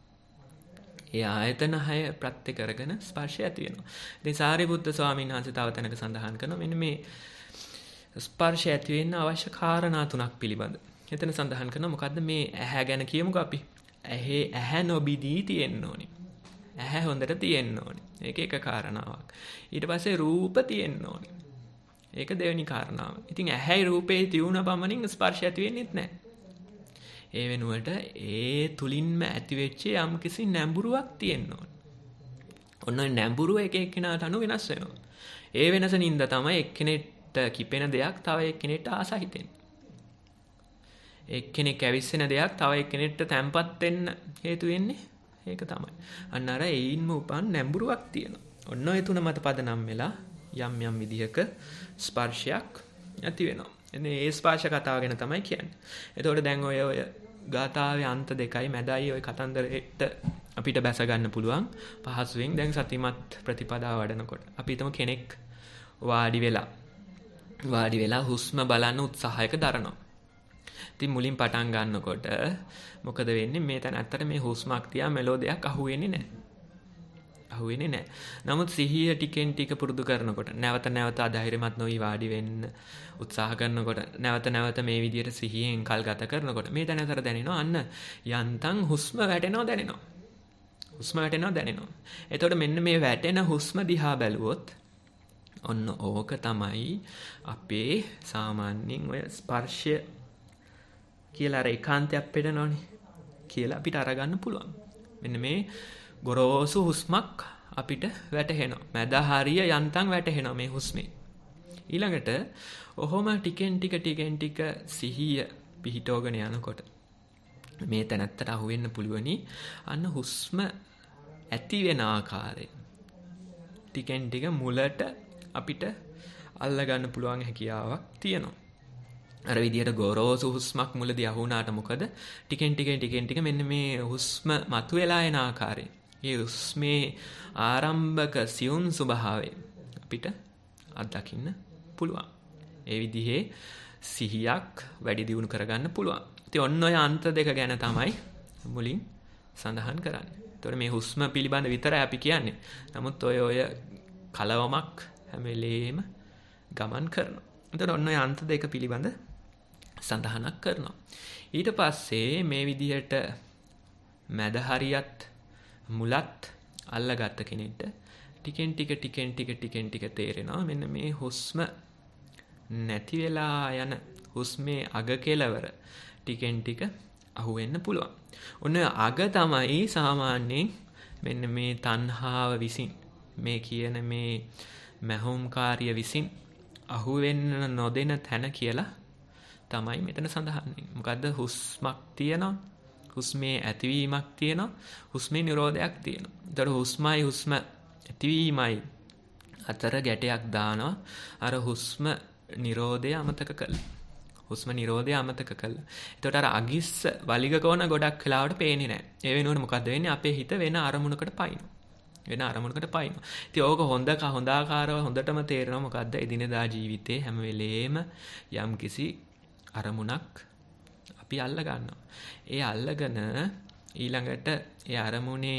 ඒ ආයතන 6 ප්‍රත්‍ය කරගෙන ස්පර්ශය ඇති වෙනවා. ඉතින් සාරිපුත්ත ස්වාමීන් වහන්සේ තව තැනක සඳහන් කරනවා මෙන්න මේ ස්පර්ශය ඇති වෙන්න අවශ්‍ය කාරණා 3ක් පිළිබඳ. එතන සඳහන් කරනවා මොකද්ද මේ ඇහැ ගැන කියමුකෝ අපි. ඇහැ නොබිදී තියෙන්න ඕනේ. ඇහැ හොඳට තියෙන්න ඕනේ. ඒක එක කාරණාවක්. ඊට පස්සේ රූප තියෙන්න ඕනේ. ඒක දෙවෙනි කාරණාව. ඉතින් ඇහැයි රූපේ තියුණ පමණින් ස්පර්ශය ඇති වෙන්නේ නැහැ. ඒ වෙනුවට ඒ තුලින්ම ඇති වෙච්ච යම්කිසි නැඹුරුවක් තියෙන්න ඕනේ. ඔන්න නැඹුරුව එක එක්කෙනාට අනුව වෙනස් වෙනවා. ඒ වෙනසින්ද තමයි එක්කෙනෙක්ට කිපෙන දෙයක් තව එක්කෙනෙක්ට ආස හිතෙන්නේ. එක්කෙනෙක් ඇවිස්සෙන දෙයක් තව එක්කෙනෙක්ට තැම්පත් වෙන්න හේතු වෙන්නේ ඒක තමයි. අන්න අර ඒයින්ම උපන් නැඹුරුවක් තියෙනවා. ඔන්න ඔය තුන මත පදනම් වෙලා යම් විදිහක ස්පර්ශයක් ඇති වෙනවා. එන්නේ ඒ ස්පර්ශ කතාව ගැන තමයි කියන්නේ. එතකොට දැන් ඔය ගාථාවේ අන්ත දෙකයි මැදයි ඔය කතන්දරෙට අපිට බැස ගන්න පුළුවන් පහසුවෙන්. දැන් සතිමත් ප්‍රතිපදාව වඩනකොට අපි හිතමු කෙනෙක් වාඩි වෙලා හුස්ම බලන්න උත්සාහයක දරනවා. ඉතින් මුලින් පටන් ගන්නකොට මොකද වෙන්නේ? මේ තැන ඇත්තට මේ හුස්මක් තියා මෙලෝ දෙයක් අහුවෙන්නේ නැහැ. නමුත් සිහිය ටිකෙන් ටික පුරුදු කරනකොට නැවත අධෛර්යමත් නොවි වාඩි වෙන්න උත්සාහ කරනකොට නැවත මේ විදියට සිහියෙන් කල් ගත කරනකොට මේ තැනතර දැනෙනවා අන්න යන්තම් හුස්ම වැටෙනවා දැනෙනවා. එතකොට මෙන්න මේ වැටෙන හුස්ම දිහා බැලුවොත් ඔන්න ඕක තමයි අපේ සාමාන්‍යයෙන් ඔය ස්පර්ශය කියලා අර ඒකාන්තයක් පෙන්නනෝනේ කියලා අපිට අරගන්න පුළුවන්. මෙන්න මේ ගොරෝසු හුස්මක් අපිට වැටහෙනවා. මැද හරිය යන්තම් වැටහෙනවා මේ හුස්මේ. ඊළඟට ඔහොම ටිකෙන් ටික සිහිය පිහිටවගෙන යනකොට මේ තැනත්තට අහුවෙන්න පුළුවනි අන්න හුස්ම ඇති වෙන ආකාරය. ටිකෙන් ටික මුලට අපිට අල්ලගන්න පුළුවන් හැකියාවක් තියෙනවා. අර විදියට ගොරෝසු හුස්මක් මුලදී අහුණාට මොකද ටිකෙන් ටික මෙන්න මේ හුස්ම මතුවලා එන ආකාරය. ඒ හුස්මේ ආරම්භක සියුම් ස්වභාවය අපිට අත්දකින්න පුළුවන්. ඒ විදිහේ සිහියක් වැඩි දියුණු කරගන්න පුළුවන්. ඉතින් ඔන්න ඔය අන්ත දෙක ගැන තමයි මුලින් සඳහන් කරන්නේ. ඒතකොට මේ හුස්ම පිළිබඳ විතරයි අපි කියන්නේ. නමුත් ඔය කලවමක් හැම වෙලේම ගමන් කරනවා. එතකොට ඔන්න ඔය අන්ත දෙක පිළිබඳ සඳහනක් කරනවා. ඊට පස්සේ මේ විදිහට මැද හරියත් මුලත් අල්ලගත්ත කෙනෙක්ට ටිකෙන් ටික තේරෙනවා මෙන්න මේ හුස්ම නැති වෙලා යන හුස්මේ අග කෙලවර ටිකෙන් ටික අහුවෙන්න පුළුවන්. ඔන්න අග තමයි සාමාන්‍යයෙන් මෙන්න මේ තණ්හාව විසින් මේ කියන මේ මහෝම්කාරිය විසින් අහුවෙන්න නොදෙන තැන කියලා තමයි මෙතන සඳහන් වෙන්නේ. මොකද්ද? හුස්මක් තියෙනවා. හුස්මේ ඇතිවීමක් තියෙනවා. හුස්මේ නිරෝධයක් තියෙනවා. ඒතර හුස්මයි හුස්ම ඇතිවීමයි අතර ගැටයක් දානවා. අර හුස්ම නිරෝධය අමතක කළා. හුස්ම නිරෝධය අමතක කළා. එතකොට අර අගිස්ස වලිග කොන ගොඩක් වෙලාවට පේන්නේ නැහැ. ඒ වෙනුවට මොකද්ද වෙන්නේ? අපේ හිත වෙන අරමුණකට පයින්නවා. වෙන අරමුණකට පයින්නවා. ඉතින් ඕක හොඳාකාරව හොඳටම තේරෙනවා මොකද්ද? එදිනෙදා ජීවිතේ හැම වෙලේම යම්කිසි අරමුණක් අපි අල්ල ගන්නවා. ඒ අල්ලගෙන ඊළඟට ඒ අරමුණේ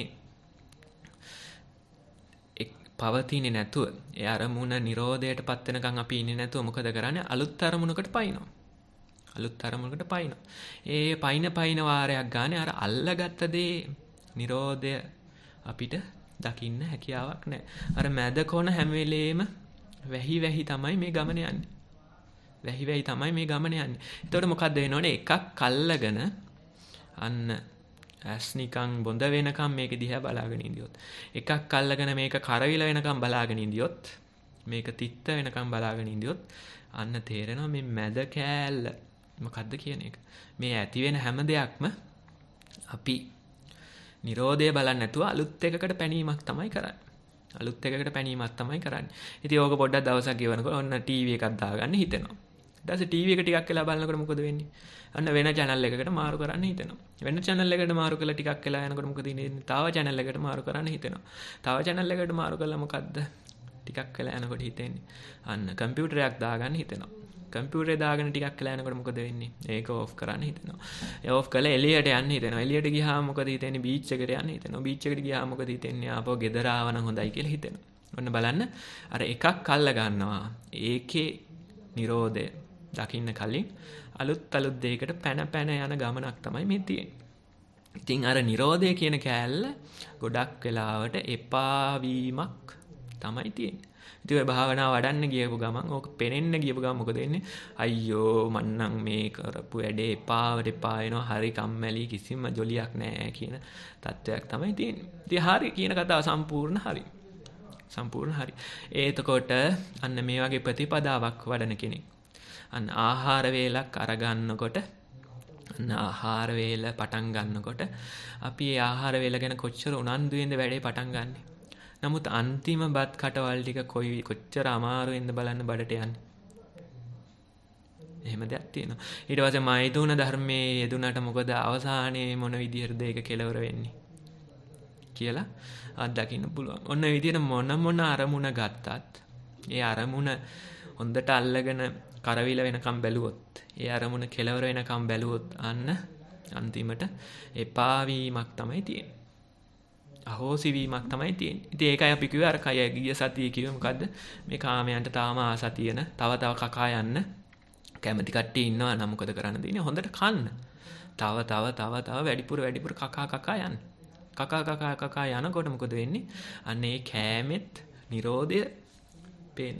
පවතින්නේ නැතුව ඒ අරමුණ නිරෝධයටපත් වෙනකන් අපි ඉන්නේ නැතුව මොකද කරන්නේ? අලුත් අරමුණකට පයින්නවා. අලුත් අරමුණකට පයින්නවා. ඒ පයින් වාරයක් ගානේ අර අල්ලගත්ත දේ නිරෝධය අපිට දකින්න හැකියාවක් නැහැ. අර මැද කොන හැම වෙලේම වැහි තමයි මේ ගමන යන්නේ. වැහි තමයි මේ ගමන යන්නේ. එතකොට මොකද්ද වෙනවනේ? එකක් අල්ලගෙන අන්න ඇස් නිකන් බොඳ වෙනකම් මේක දිහා බලාගෙන ඉඳියොත්, එකක් අල්ලගෙන මේක කරවිල වෙනකම් බලාගෙන ඉඳියොත්, මේක තිත්ත වෙනකම් බලාගෙන ඉඳියොත් අන්න තේරෙනවා මේ මැද කෑල්ල මොකද්ද කියන එක. මේ ඇති වෙන හැම දෙයක්ම අපි නිරෝධය බලන්නේ නැතුව අලුත් එකකට පැනීමක් තමයි කරන්නේ. අලුත් එකකට පැනීමක් තමයි කරන්නේ. ඉතින් ඕක පොඩ්ඩක් දවසක් ගෙවනකොට ඔන්න ටීවී එකක් දාගන්න හිතෙනවා. ඊට පස්සේ ටීවී එක ටිකක් වෙලා බලනකොට මොකද වෙන්නේ? අන්න වෙන channel එකකට මාරු කරන්න හිතෙනවා. වෙන channel එකකට මාරු කරලා ටිකක් වෙලා යනකොට මොකද වෙන්නේ? තව channel එකකට මාරු කරන්න හිතෙනවා. තව channel එකකට මාරු කළා මොකද්ද? ටිකක් වෙලා යනකොට හිතෙන්නේ අන්න කම්පියුටරයක් දාගන්න හිතෙනවා. කම්පියුටරේ දාගෙන ටිකක් වෙලා යනකොට මොකද වෙන්නේ? ඒක ඕෆ් කරන්න හිතෙනවා. ඒ ඕෆ් කළා එළියට යන්න හිතෙනවා. එළියට ගියාම මොකද හිතෙන්නේ? බීච් එකට යන්න හිතෙනවා. බීච් එකට ගියාම මොකද හිතෙන්නේ? ආපහු ගෙදර ආවනම් හොඳයි කියලා හිතෙනවා. ඔන්න බලන්න අර එකක් අල්ල ගන්නවා. ඒකේ නිරෝධය දකින්න කලින් අලුත් දෙයකට පැන යන ගමනක් තමයි මේ තියෙන්නේ. ඉතින් අර නිරෝධය කියන කෑල්ල ගොඩක් වෙලාවට එපා වීමක් තමයි තියෙන්නේ. ඉතින් ඔය භාවනාව වඩන්න ගියපු ගමන් ඕක පෙනෙන්න ගියපු ගමන් මොකද වෙන්නේ? අයියෝ මන්නම් මේ කරපු වැඩේ එපා වෙනවා. හරි කම්මැලි, කිසිම ජොලියක් නැහැ කියන තත්වයක් තමයි තියෙන්නේ. ඉතින් හරි කියන කතාව සම්පූර්ණ හරි. එතකොට අන්න මේ වගේ ප්‍රතිපදාවක් වඩන කෙනෙක් අන්න ආහාර වේලක් අරගන්නකොට අන්න ආහාර වේල පටන් ගන්නකොට අපි ඒ ආහාර වේල ගැන කොච්චර උනන්දුවෙන්ද වැඩේ පටන් ගන්නෙ. නමුත් අන්තිම බත් කටවල් ටික කොච්චර අමාරුවෙන්ද බලන්න බඩට යන්නේ. එහෙම දෙයක් තියෙනවා. ඊට පස්සේ මෛතුන ධර්මයේ යෙදුනට මොකද අවසානයේ මොන විදිහටද ඒක කෙලවර වෙන්නේ කියලා අත්දකින්න පුළුවන්. ඔන්න විදිහට මොන අරමුණ ගත්තත් ඒ අරමුණ හොඳට අල්ලගෙන කරවිල වෙනකම් බැලුවොත්, ඒ අරමුණ කෙලවර වෙනකම් බැලුවොත් අන්න අන්තිමට එපා වීමක් තමයි තියෙන්නේ. අහෝසි වීමක් තමයි තියෙන්නේ. ඉතින් ඒකයි අපි කිව්වේ අර කය ගිය සතියේ කිව්වේ මොකද්ද? මේ කාමයන්ට තාම ආසතියන තව කකා යන්න කැමති කට්ටිය ඉන්නවා නම් මොකද කරන්න දෙන්නේ? හොඳට කන්න. තව වැඩිපුර කකා යන්න. කකා යනකොට මොකද වෙන්නේ? අන්න ඒ කෑමෙත් නිරෝධය පේන්න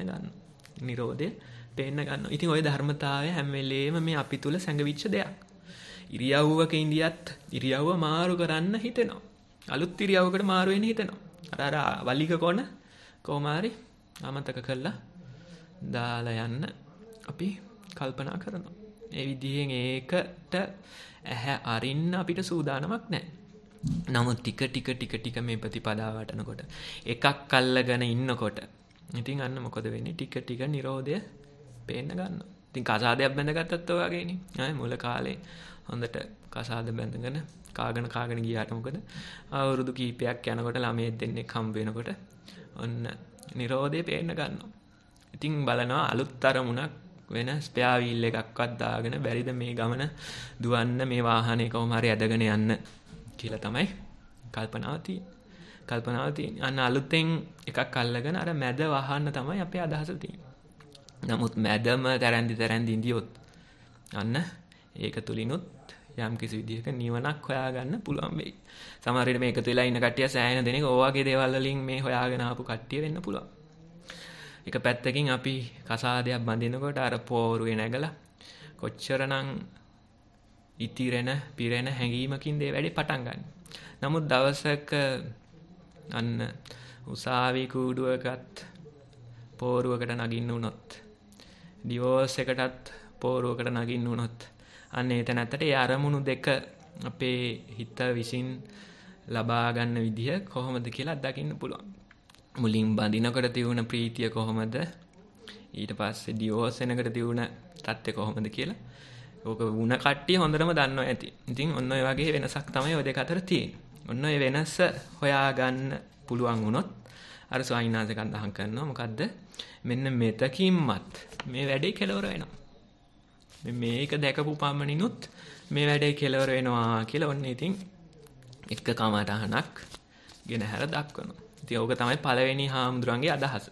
ගන්නවා. ඉතින් ওই ධර්මතාවය හැම වෙලේම මේ අපි තුල සැඟවිච්ච දෙයක්. ඉරියව්වක ඉඳියත් ඉරියව්ව මාරු කරන්න හිතෙනවා. අලුත් ඉරියව්වකට මාරු වෙන්න හිතෙනවා. අර වලිග කොන කොහොම හරි අමතක කළා දාලා යන්න අපි කල්පනා කරනවා. ඒ විදිහෙන් ඒකට ඇහැ අරින්න අපිට සූදානමක් නැහැ. නමුත් ටික මේ ප්‍රතිපදාව වටනකොට එකක් අල්ලගෙන ඉන්නකොට ඉතින් අන්න මොකද වෙන්නේ? ටික නිරෝධය පේන්න ගන්නවා. ඉතින් කසාදයක් බැඳගත්තත් ඔය වගේනේ. මුල කාලේ හොඳට කසාද බැඳගෙන කාගෙන ගියාට මොකද? අවුරුදු කීපයක් යනකොට ළමයෙක් දෙන්නෙක් හම්බ වෙනකොට ඔන්න නිරෝධය පේන්න ගන්නවා. ඉතින් බලනවා අලුත් අරමුණක් වෙන ස්පෙයා වීල් එකක්වත් දාගෙන බැරිද මේ ගමන දුවන්න, මේ වාහනේ කොහොම හරි ඇදගෙන යන්න කියලා තමයි කල්පනාව තියෙන්නේ. අන්න අලුතෙන් එකක් අල්ලගෙන අර මැද වහන්න තමයි අපේ අදහස තියෙන්නේ. නමුත් මැදම තරන්දි ඉඳියොත් අන්න ඒක තුලිනුත් යම් කිසි විදිහක නිවනක් හොයාගන්න පුළුවන් වෙයි. සමහර විට මේක තුලලා ඉන්න කට්ටිය සෑහෙන දෙනෙක් ඕවාගේ දේවල් වලින් මේ හොයාගෙන ආපු කට්ටිය වෙන්න පුළුවන්. එක පැත්තකින් අපි කසාදයක් බඳිනකොට අර පෝරුවේ නැගලා කොච්චරනම් පිරෙන හැඟීමකින් දේ වැඩි පටන් ගන්න. නමුත් දවසක අන්න උසාවි කූඩුවකත් පෝරුවකට නගින්න වුණොත්, ඩිවෝර්ස් එකටත් පෝරුවකට නගින්න වුණොත් අන්න එතනත්තට ඒ අරමුණු දෙක අපේ හිත විසින් ලබා ගන්න විදිහ කොහොමද කියලා අත්දකින්න පුළුවන්. මුලින් බඳිනකොට තියුණ ප්‍රීතිය කොහොමද? ඊට පස්සේ ඩිවෝර්ස් වෙනකොට තියුණ තත්ත්වය කොහොමද කියලා. ඕක වුණ කට්ටිය හොඳටම දන්නවා ඇති. ඉතින් ඔන්න ඔය වගේ වෙනසක් තමයි ඔය දෙක අතර තියෙන්නේ. ඔන්න ඔය වෙනස හොයාගන්න පුළුවන් වුණොත් අර ස්වාමීන් වහන්සේ කන්දහම් කරනවා මොකද්ද? මෙන්න මෙතකින්මත් මේ වැඩේ කෙලවර වෙනවා. මේක දැකපු පමණිනුත් මේ වැඩේ කෙලවර වෙනවා කියලා ඔන්න ඉතින් එක කමටහනක් ගෙන හැර දක්වනවා. ඉතින් ඕක තමයි පළවෙනි හාමුදුරන්ගේ අදහස.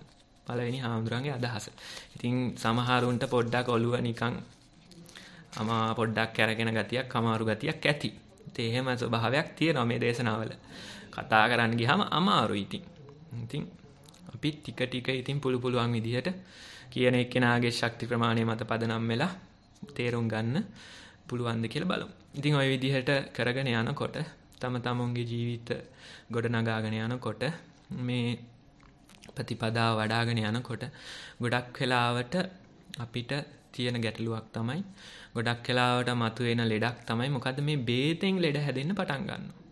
ඉතින් සමහරුන්ට පොඩ්ඩක් ඔළුව නිකන් පොඩ්ඩක් කැරගෙන ගතියක්, අමාරු ගතියක් ඇති. ඉතින් එහෙම ස්වභාවයක් තියෙනවා මේ දේශනාවල. කතා කරන්න ගියාම අමාරුයි ඉතින් අපි ටික ඉතින් පුළුවන් විදිහට කියන එක්කෙනාගේ ශක්ති ප්‍රමාණය මත පදනම් වෙලා තේරුම් ගන්න පුළුවන්ද කියලා බලමු. ඉතින් ওই විදිහට කරගෙන යනකොට තම තමුන්ගේ ජීවිත ගොඩනගාගෙන යනකොට මේ ප්‍රතිපදාව වඩ아가ගෙන යනකොට ගොඩක් වෙලාවට අපිට තියෙන ගැටලුවක් තමයි ගොඩක් වෙලාවට මතුවෙන ලෙඩක් තමයි මොකද්ද මේ බේතෙන් ලෙඩ හැදෙන්න පටන්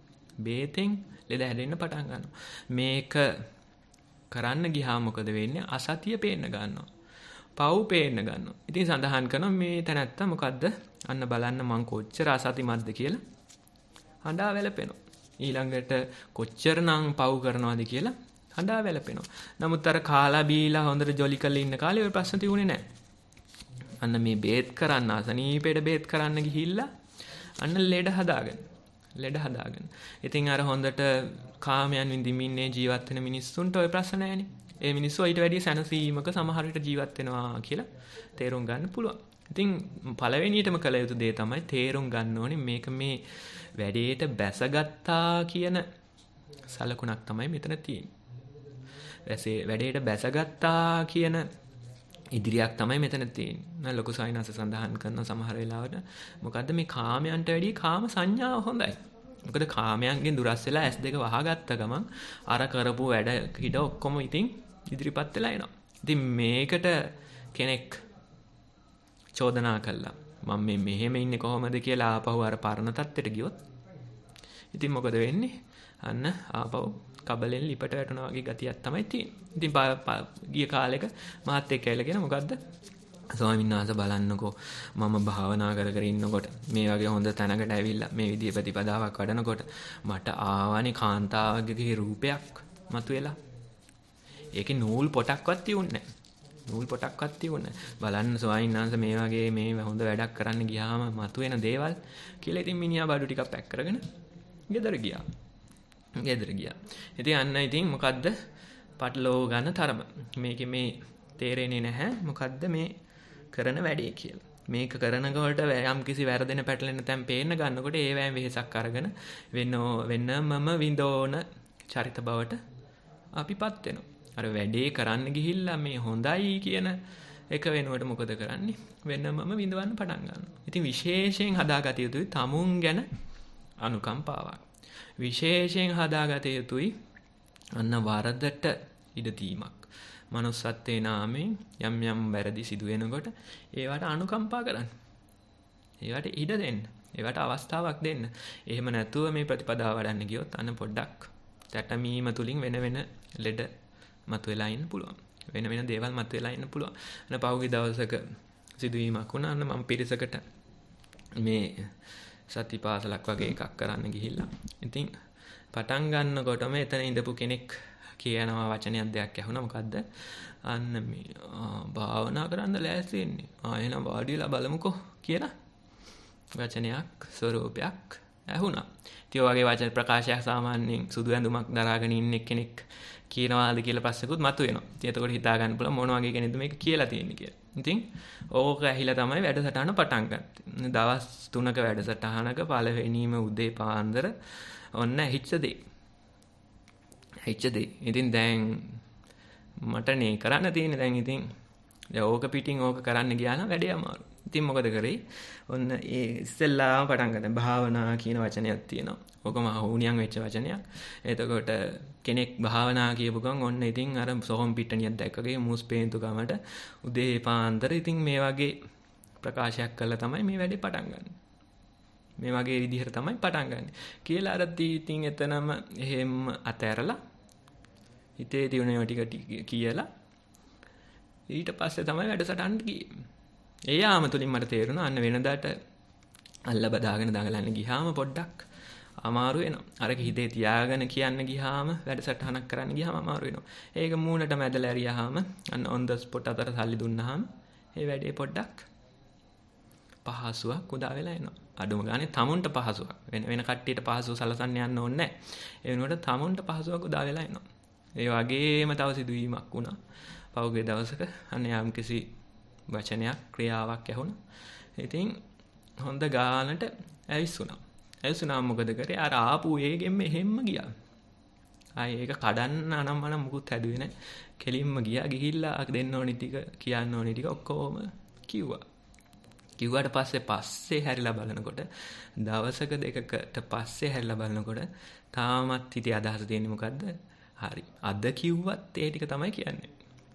ගන්නවා. මේක කරන්න ගියාම මොකද වෙන්නේ? අසතිය පේන්න ගන්නවා. පව් පේන්න ගන්නවා. ඉතින් සඳහන් කරනවා මේ තැනත්තා මොකද්ද? අන්න බලන්න මං කොච්චර අසතිමත්ද කියලා හඬා වැළපෙනවා. ඊළඟට කොච්චරනම් පව් කරනවද කියලා හඬා වැළපෙනවා. නමුත් අර කාලා බීලා හොඳට ජොලි කරලා ඉන්න කාලේ ඔය ප්‍රශ්න තියුනේ නැහැ. අන්න මේ බේත් කරන්න අසනීපෙට බේත් කරන්න ගිහිල්ලා අන්න ලෙඩ හදාගෙන. ඉතින් අර හොඳට කාමයන් විඳින්මින්නේ ජීවත් වෙන මිනිස්සුන්ට ඔය ප්‍රශ්න නැහැනේ. ඒ මිනිස්සු ඊට වැඩිය සැනසීමක සමහර විට ජීවත් වෙනවා කියලා තේරුම් ගන්න පුළුවන්. ඉතින් පළවෙනියටම කළ යුතු දේ තමයි තේරුම් ගන්න ඕනේ මේක මේ වැඩේට බැසගත්තා කියන සලකුණක් තමයි මෙතන තියෙන්නේ. වැඩේට බැසගත්තා කියන ඉදිරියක් තමයි මෙතන තියෙන්නේ. ලොකු සායනස සඳහන් කරන සමහර වෙලාවට මොකද්ද මේ කාමයන්ට වැඩිය කාම සංඥාව හොඳයි. මොකද කාමයන්ගෙන් දුරස් වෙලා S2 වහගත්ත ගමන් අර කරපු වැඩ හිට ඔක්කොම ඉතින් ඉදිරිපත් වෙලා එනවා. ඉතින් මේකට කෙනෙක් චෝදනා කළා. මම මෙහෙම ඉන්නේ කොහොමද කියලා ආපහු අර පරණ තත්ත්වයට ගියොත් ඉතින් මොකද වෙන්නේ? අන්න ආපහු කබලෙන් ලිපට වැටෙනා වගේ ගතියක් තමයි තියෙන්නේ. ඉතින් ගිය කාලෙක මාත් එක්ක ඇවිල්ලාගෙන මොකද්ද? ස්වාමීන් වහන්සේ බලන්නකෝ මම භාවනා කර ඉන්නකොට මේ වගේ හොඳ තැනකට ඇවිල්ලා මේ විදිහේ ප්‍රතිපදාවක් වඩනකොට මට ආවනේ කාන්තාවගේ රූපයක් මතුවෙලා. ඒකේ නූල් පොටක්වත් තියුන්නේ නැහැ. බලන්න ස්වාමීන් වහන්සේ මේ වගේ මේ හොඳ වැඩක් කරන්න ගියාම මතුවෙන දේවල් කියලා ඉතින් මිනිහා බඩු ටිකක් පැක් කරගෙන ගෙදර ගියා. ඉතින් අන්න ඉතින් මොකද්ද? පටලෝ ගන්න තරම. මේකේ මේ තේරෙන්නේ නැහැ මොකද්ද මේ කරන වැඩේ කියලා. මේක කරනකොට යම් කිසි වැරදෙන පැටලෙන තැන් පේන්න ගන්නකොට ඒ වෑම් වෙහසක් අරගෙන වෙනමම විඳෝන චරිත බවට අපිපත් වෙනවා. අර වැඩේ කරන්න ගිහිල්ලා මේ හොඳයි කියන එක වෙනුවට මොකද කරන්නේ? වෙනමම විඳවන්න පටන් ගන්නවා. ඉතින් විශේෂයෙන් හදාගත යුතුයි තමුන් ගැන අනුකම්පාවක්. විශේෂයෙන් හදාගත යුතුයි අන්න වරදට ඉඩ දීමක්. මනුස්සත්වයේ නාමයෙන් යම් වැරදි සිදු වෙනකොට ඒවට අනුකම්පා කරන්න. ඒවට ඉඩ දෙන්න. ඒවට අවස්ථාවක් දෙන්න. එහෙම නැතුව මේ ප්‍රතිපදාව වඩන්න ගියොත් අන්න පොඩ්ඩක් තැටමීම තුලින් වෙන ලෙඩ මතුවලා ඉන්න පුළුවන්. වෙන දේවල් මතුවලා ඉන්න පුළුවන්. අන්න පහුගිය දවසක සිදුවීමක් වුණා. අන්න මම පිරිසකට මේ සතිපාසලක් වගේ එකක් කරන්න ගිහිල්ලා. ඉතින් පටන් ගන්නකොටම එතන ඉඳපු කෙනෙක් කියනවා වචනයක් දෙයක් ඇහුණා. මොකද්ද? අන්න මේ භාවනා කරන්න ලෑස්ති වෙන්නේ. එහෙනම් වාඩිලා බලමුකෝ කියලා වචනයක් ස්වරූපයක් ඇහුණා. ඉතින් ඔය වගේ වචන ප්‍රකාශයක් සාමාන්‍යයෙන් සුදු ඇඳුමක් දරාගෙන ඉන්න කෙනෙක් කියනවාද කියලා ප්‍රශ්නකුත් මතුවෙනවා. ඉතින් එතකොට හිතා ගන්න පුළුවන් මොන වගේ කෙනෙක්ද මේක කියලා තියෙන්නේ කියලා. ඉතින් ඕක ඇහිලා තමයි වැඩසටහන පටන් ගත්තේ. දවස් 3ක වැඩසටහනක පළවෙනිම උදේ පාන්දර ඔන්න ඇහිච්ච දේ. ඉතින් දැන් මට නේ කරන්න තියෙන්නේ දැන් ඉතින් ඕක පිටින් ඕක කරන්න ගියා නම් වැඩේ අමාරු. ඉතින් මොකද කරේ? ඔන්න ඒ ඉස්සෙල්ලාම පටන් ගත්තා. භාවනා කියන වචනයක් තියෙනවා. ඕකම හුණියන් වෙච්ච වචනයක්. එතකොට කෙනෙක් භාවනා කියපු ගමන් ඔන්න ඉතින් අර සොහොන් පිටණියක් දැක්කගේ මූස්පේන්තු ගමට උදේ පාන්දර ඉතින් මේ වගේ ප්‍රකාශයක් කළා තමයි මේ වැඩේ පටන් ගන්න. මේ වගේ විදිහට තමයි පටන් ගන්න. කියලා අර ඉතින් එතනම එහෙම අතහැරලා හිතේ දිනුනේ ටික කියලා ඊට පස්සේ තමයි වැඩසටහනට ගියේ. ඒ යාම තුලින් මට තේරුණා අන්න වෙනදාට අල්ල බදාගෙන දඟලන්න ගියාම පොඩ්ඩක් අමාරු වෙනවා. අර හිතේ තියාගෙන කියන්න ගියාම වැඩසටහනක් කරන්න ගියාම අමාරු වෙනවා. ඒක මූණට මැදලා ඇරියාම අන්න on the spot අතර සල්ලි දුන්නාම ඒ වැඩේ පොඩ්ඩක් පහසුවක් උදා වෙලා එනවා. අඩුම ගානේ තමුන්ට පහසුවක්. වෙන කට්ටියට පහසුව සලසන්න යන්න ඕනේ නැහැ. ඒ වෙනුවට තමුන්ට පහසුවක් උදා වෙලා එනවා. ඒ වගේම තව සිදුවීමක් වුණා. පහුගිය දවසක අන්න යම්කිසි වචනයක් ක්‍රියාවක් ඇහුණා. ඉතින් හොඳ ගානට ඇවිස්සුණා මොකද කරේ? අර ආපු වේගෙම එහෙම්ම ගියා. ආයේ ඒක කඩන්න අනම්මන මුකුත් හැදුවේ නැහැ. කෙලින්ම ගිහිල්ලා දෙන්න ඕනි ටික කියන්න ඕනි ටික ඔක්කොම කිව්වා. කිව්වට පස්සේ හැරිලා බලනකොට දවසක දෙකකට පස්සේ හැරිලා බලනකොට තාමත් හිතේ අදහස තියෙන්නේ මොකද්ද? හරි. අද කිව්වත් ඒ ටික තමයි කියන්නේ.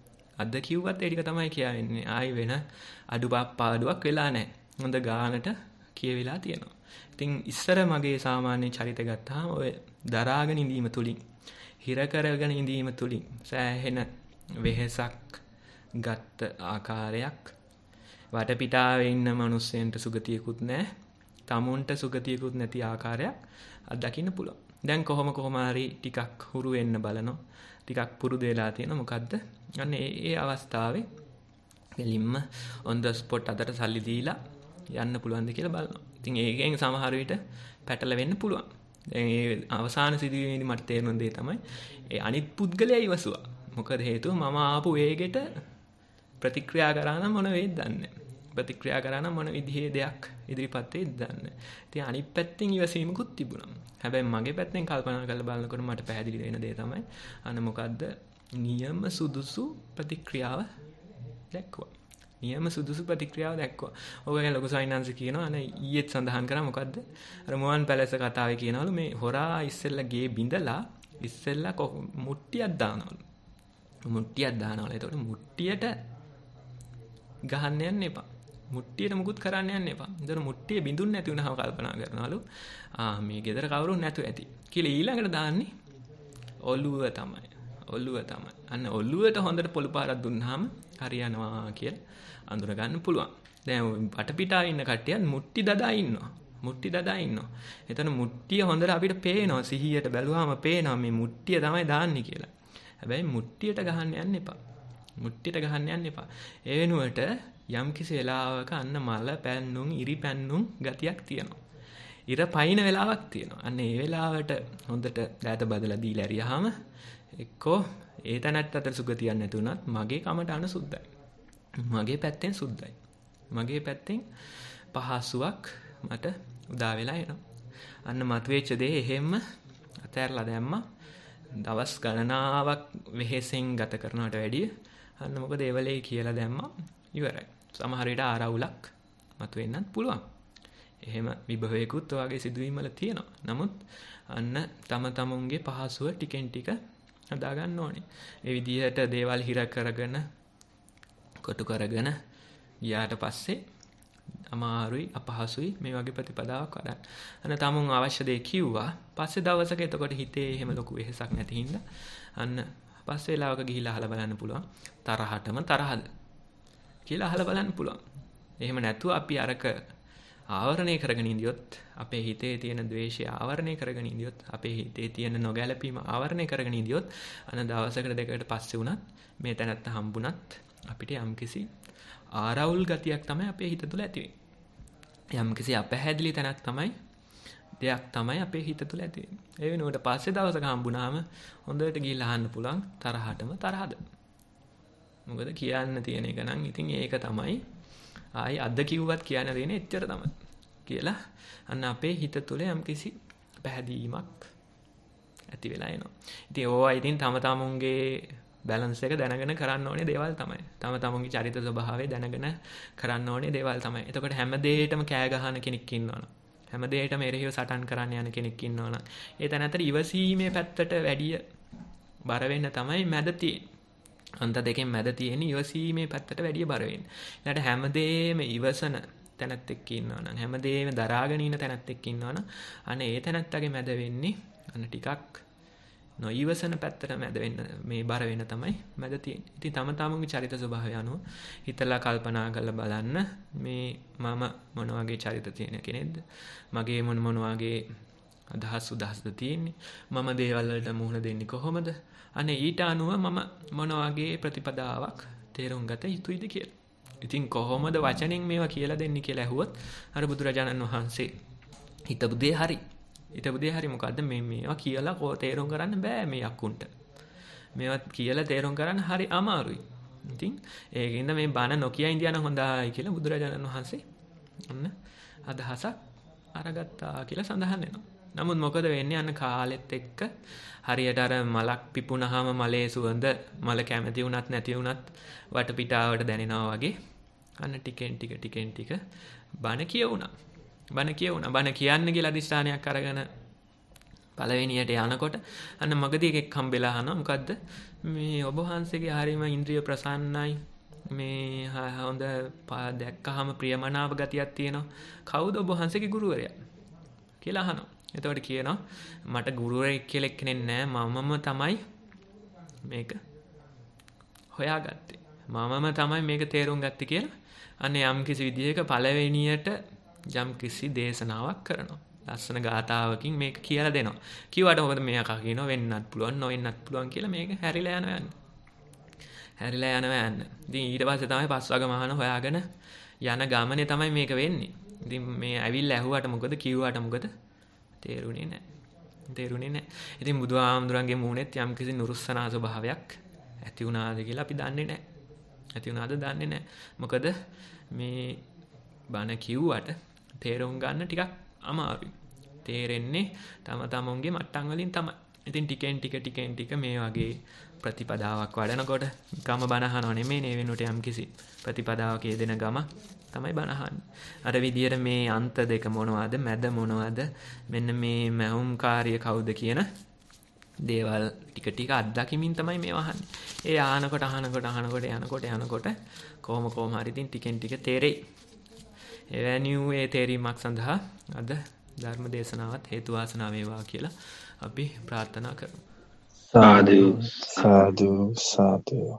ආයි වෙන අඩුපාඩුවක් වෙලා නැහැ. හොඳ ගානට කියවිලා තියෙනවා. ඉතින් ඉස්සර මගේ සාමාන්‍ය චරිත ගත්තාම ඔය දරාගෙන ඉඳීම තුලින්, හිර කරගෙන ඉඳීම තුලින් සෑහෙන වෙහෙසක් ගත්ත ආකාරයක් වටපිටාවේ ඉන්න මිනිස්සුන්ට සුගතියකුත් නැහැ. තමුන්ට සුගතියකුත් නැති ආකාරයක් අත්දකින්න පුළුවන්. දැන් කොහොම හරි ටිකක් හුරු වෙන්න බලනවා. ටිකක් පුරුදු වෙලා තියෙනවා. මොකද්ද? අන්න ඒ අවස්ථාවේ දෙලින්ම on the spot අතට සල්ලි දීලා යන්න පුළුවන්ද කියලා බලනවා. ඉතින් ඒකෙන් සමහර විට පැටලෙන්න පුළුවන්. දැන් ඒ අවසාන සිදුවීමේදී මට තේරුණ දේ තමයි ඒ අනිත් පුද්ගලයා ඉවසුවා. මොකද හේතුව මම ආපු වේගෙට ප්‍රතික්‍රියා කරා නම් මොන වේද දන්නේ. ප්‍රතික්‍රියා කරා නම් මොන විදිහේ දෙයක් ඉදිරිපත් වෙයිද දන්නේ. ඉතින් අනිත් පැත්තෙන් ඉවසීමකුත් තිබුණා. හැබැයි මගේ පැත්තෙන් කල්පනා කරලා බලනකොට මට පැහැදිලි වෙන දේ තමයි අන්න මොකද්ද? නියම සුදුසු ප්‍රතික්‍රියාව දැක්කුවා. ඔය ගැන ලොකු සයින්ස් කියනවා අනේ ඊයේත් සඳහන් කරා මොකද්ද? අර මුවන් පැලස කතාවේ කියනවලු මේ හොරා ඉස්සෙල්ලා ගේ බිඳලා ඉස්සෙල්ලා මුට්ටියක් දානවලු. එතකොට මුට්ටියට ගහන්න යන්න එපා. මුට්ටියට මුකුත් කරන්න යන්න එපා. ඒතර මුට්ටිය බිඳුන්නේ නැති වුණාම කල්පනා කරනවලු මේ ගෙදර කවුරුත් නැතු ඇති කියලා ඊළඟට දාන්නේ ඔළුව තමයි. අන්න ඔළුවට හොඳට පොළු පාරක් දුන්නාම හරියනවා කියලා අඳුර ගන්න පුළුවන්. දැන් වටපිටාවේ ඉන්න කට්ටියත් මුට්ටි දදා ඉන්නවා. එතන මුට්ටිය හොඳට අපිට පේනවා. සිහියට බැලුවාම පේනවා මේ මුට්ටිය තමයි දාන්නේ කියලා. හැබැයි මුට්ටියට ගහන්න යන්න එපා. ඒ වෙනුවට යම්කිසි වෙලාවක අන්න මල පැන්නුම්, ඉරි පැන්නුම් ගතියක් තියෙනවා. ඉර පයින් වෙලාවක් තියෙනවා. අන්න ඒ වෙලාවට හොඳට දෑත බදලා දීලා ඇරියාම එක්කෝ ඒ තැනට අතර සුගතියක් නැති වුණත් මගේ කමට අන සුද්ධයි. මගේ පැත්තෙන් පහසුවක් මට උදා වෙලා එනවා. අන්න මතුවෙච්ච දේ එහෙම අතහැරලා දැම්මා. දවස් ගණනාවක් වෙහෙසෙන් ගත කරනවට වැඩිය අන්න මොකද ඒ වෙලේ කියලා දැම්මා ඉවරයි. සමහර විට ආරවුලක් මතුවෙන්නත් පුළුවන්. එහෙම විභවයකුත් ඔයගේ සිදුවීම් වල තියෙනවා. නමුත් අන්න තම තමුන්ගේ පහසුව ටිකෙන් ටික හදා ගන්න ඕනේ. ඒ විදිහට දේවල් හිර කරගෙන කොටු කරගෙන ගියාට පස්සේ අමාරුයි අපහසුයි මේ වගේ ප්‍රතිපදාවක් වඩන්න. අන්න තමුන් අවශ්‍ය දේ කිව්වා. පස්සේ දවසක එතකොට හිතේ එහෙම ලොකු වෙහසක් නැති හින්දා අන්න පස්සේ වෙලාවක ගිහිල්ලා අහලා බලන්න පුළුවන්. තරහටම තරහද කියලා අහලා බලන්න පුළුවන්. එහෙම නැතුව අපි අරක ආවරණය කරගෙන ඉඳියොත් අපේ හිතේ තියෙන ද්වේෂය ආවරණය කරගෙන ඉඳියොත් අපේ හිතේ තියෙන නොගැලපීම ආවරණය කරගෙන ඉඳියොත් අන දවසකට දෙකකට පස්සේ වුණත් මේ තැනත්ත හම්බුණත් අපිට යම්කිසි ආරවුල් ගතියක් තමයි අපේ හිත තුළ ඇති වෙන්නේ. යම්කිසි අපැහැදිලි තැනක් තමයි දෙයක් තමයි අපේ හිත තුළ ඇති වෙන්නේ. ඒ වෙනුවට පස්සේ දවසක හම්බුණාම හොඳට ගිහිල්ලා අහන්න පුළුවන් තරහටම තරහද. මොකද කියන්න තියෙන එක නම් ඉතින් ඒක තමයි ආයි අද කිව්වත් කියන්න දෙන්නේ එච්චර තමයි කියලා අන්න අපේ හිත තුළ යම්කිසි පැහැදීමක් ඇති වෙලා එනවා. ඉතින් ඕවා ඉතින් තම තමුන්ගේ බැලන්ස් එක දැනගෙන කරන්න ඕනේ දේවල් තමයි. තම තමුන්ගේ චරිත ස්වභාවය දැනගෙන කරන්න ඕනේ දේවල් තමයි. එතකොට හැම දෙයකටම කෑ ගහන කෙනෙක් ඉන්නවනේ. හැම දෙයකටම එරෙහිව සටන් කරන්න යන කෙනෙක් ඉන්නවනේ. ඒ තැනතර ඉවසීමේ පැත්තට වැඩිය බර වෙන්න තමයි මැද තියෙන්නේ. අන්ත දෙකෙන් මැද තියෙන ඉවසීමේ පැත්තට වැඩිය බර වෙන්නේ. ඊළඟට හැමදේම ඉවසන තැනත් එක්ක ඉන්නවා නම් හැමදේම දරාගෙන ඉන්න තැනත් එක්ක ඉන්නවා නම් අනේ ඒ තැනත්තගේ මැද වෙන්නේ අන්න ටිකක් නොයිවසන පැත්තට මැද වෙන්න මේ බර වෙන තමයි මැද තියෙන්නේ. ඉතින් තම තමන්ගේ චරිත ස්වභාවය අනුව හිතලා කල්පනා කරලා බලන්න මේ මම මොන වගේ චරිත තියෙන කෙනෙක්ද? මගේ මොන වගේ අදහස් උදහස්ද තියෙන්නේ? මම දේවල් වලට මුහුණ දෙන්නේ කොහොමද? අනේ ඊට අනුව මම මොන වගේ ප්‍රතිපදාවක් තේරුම් ගත යුතුයිද කියලා. ඉතින් කොහොමද වචනෙන් මේවා කියලා දෙන්නේ කියලා ඇහුවොත් අර බුදුරජාණන් වහන්සේ හිතපු දේ හරි. හිතපු දේ හරි මොකද්ද මේවා කියලා තේරුම් කරන්න බෑ මේ අකුන්ට. මේවත් කියලා තේරුම් කරන්න හරි අමාරුයි. ඉතින් ඒකින්ද මේ බණ නොකිය ඉඳියන හොඳයි කියලා බුදුරජාණන් වහන්සේ අන්න අදහසක් අරගත්තා කියලා සඳහන් වෙනවා. නමුත් මොකද වෙන්නේ අන්න කාලෙත් එක්ක හරියට අර මලක් පිපුණාම මලේ සුවඳ මල කැමති වුණත් නැති වුණත් වටපිටාවට දැනෙනවා වගේ අන්න ටිකෙන් ටික බණ කියවුණා. බණ කියන්න කියලා අදිස්ථානයක් අරගෙන පළවෙනියට යනකොට අන්න මගදී එකෙක් හම්බෙලා අහනවා මොකද්ද මේ ඔබ වහන්සේගේ හරීම ඉන්ද්‍රිය ප්‍රසන්නයි මේ හොඳ දැක්කහම ප්‍රියමනාප ගතියක් තියෙනවා. කවුද ඔබ වහන්සේගේ ගුරුවරයා කියලා අහනවා. එතකොට කියනවා මට ගුරුවරයෙක් කියලා කෙනෙක් නැහැ මමම තමයි මේක හොයාගත්තේ. මමම තමයි මේක තේරුම් ගත්තේ කියලා. අන්න යම් කිසි විදිහක පළවෙනියට යම් කිසි දේශනාවක් කරනවා. ලස්සන ගාථාවකින් මේක කියලා දෙනවා. කිව්වට මොකද මේ අකා කියනවා වෙන්නත් පුළුවන් නොවෙන්නත් පුළුවන් කියලා මේක හැරිලා යනවා යන්න. ඉතින් ඊට පස්සේ තමයි පස්වග මහාන හොයාගෙන යන ගමනේ තමයි මේක වෙන්නේ. ඉතින් මේ ඇවිල්ලා ඇහුවට මොකද කිව්වට මොකද තේරුණේ නැහැ. ඉතින් බුදුහාමුදුරන්ගේ මූණෙත් යම් කිසි නුරුස්සනා ස්වභාවයක් ඇති වුණාද කියලා අපි දන්නේ නැහැ. මොකද මේ බණ කිව්වට තේරුම් ගන්න ටිකක් අමාරුයි. තේරෙන්නේ තම තමන්ගේ මට්ටම් වලින් තමයි. ඉතින් ටිකෙන් ටික මේ වගේ ප්‍රතිපදාවක් වඩනකොට ගම බණ අහනව නෙමෙයි නේ වෙනුවට යම් කිසි ප්‍රතිපදාවක යෙදෙන ගම තමයි බණ අහන්නේ. අර විදියට මේ අන්ත දෙක මොනවද මැද මොනවද මෙන්න මේ මහුම්කාරිය කවුද කියන දේවල් ටික අත්දැකීමින් තමයි මේව අහන්නේ. ඒ අහනකොට යනකොට කොහොම හරි ඉතින් ටිකෙන් ටික තේරෙයි. එවැනි වූ ඒ තේරීමක් සඳහා අද ධර්ම දේශනාවත් හේතු වාසනා වේවා කියලා අපි ප්‍රාර්ථනා කරමු. සාදු.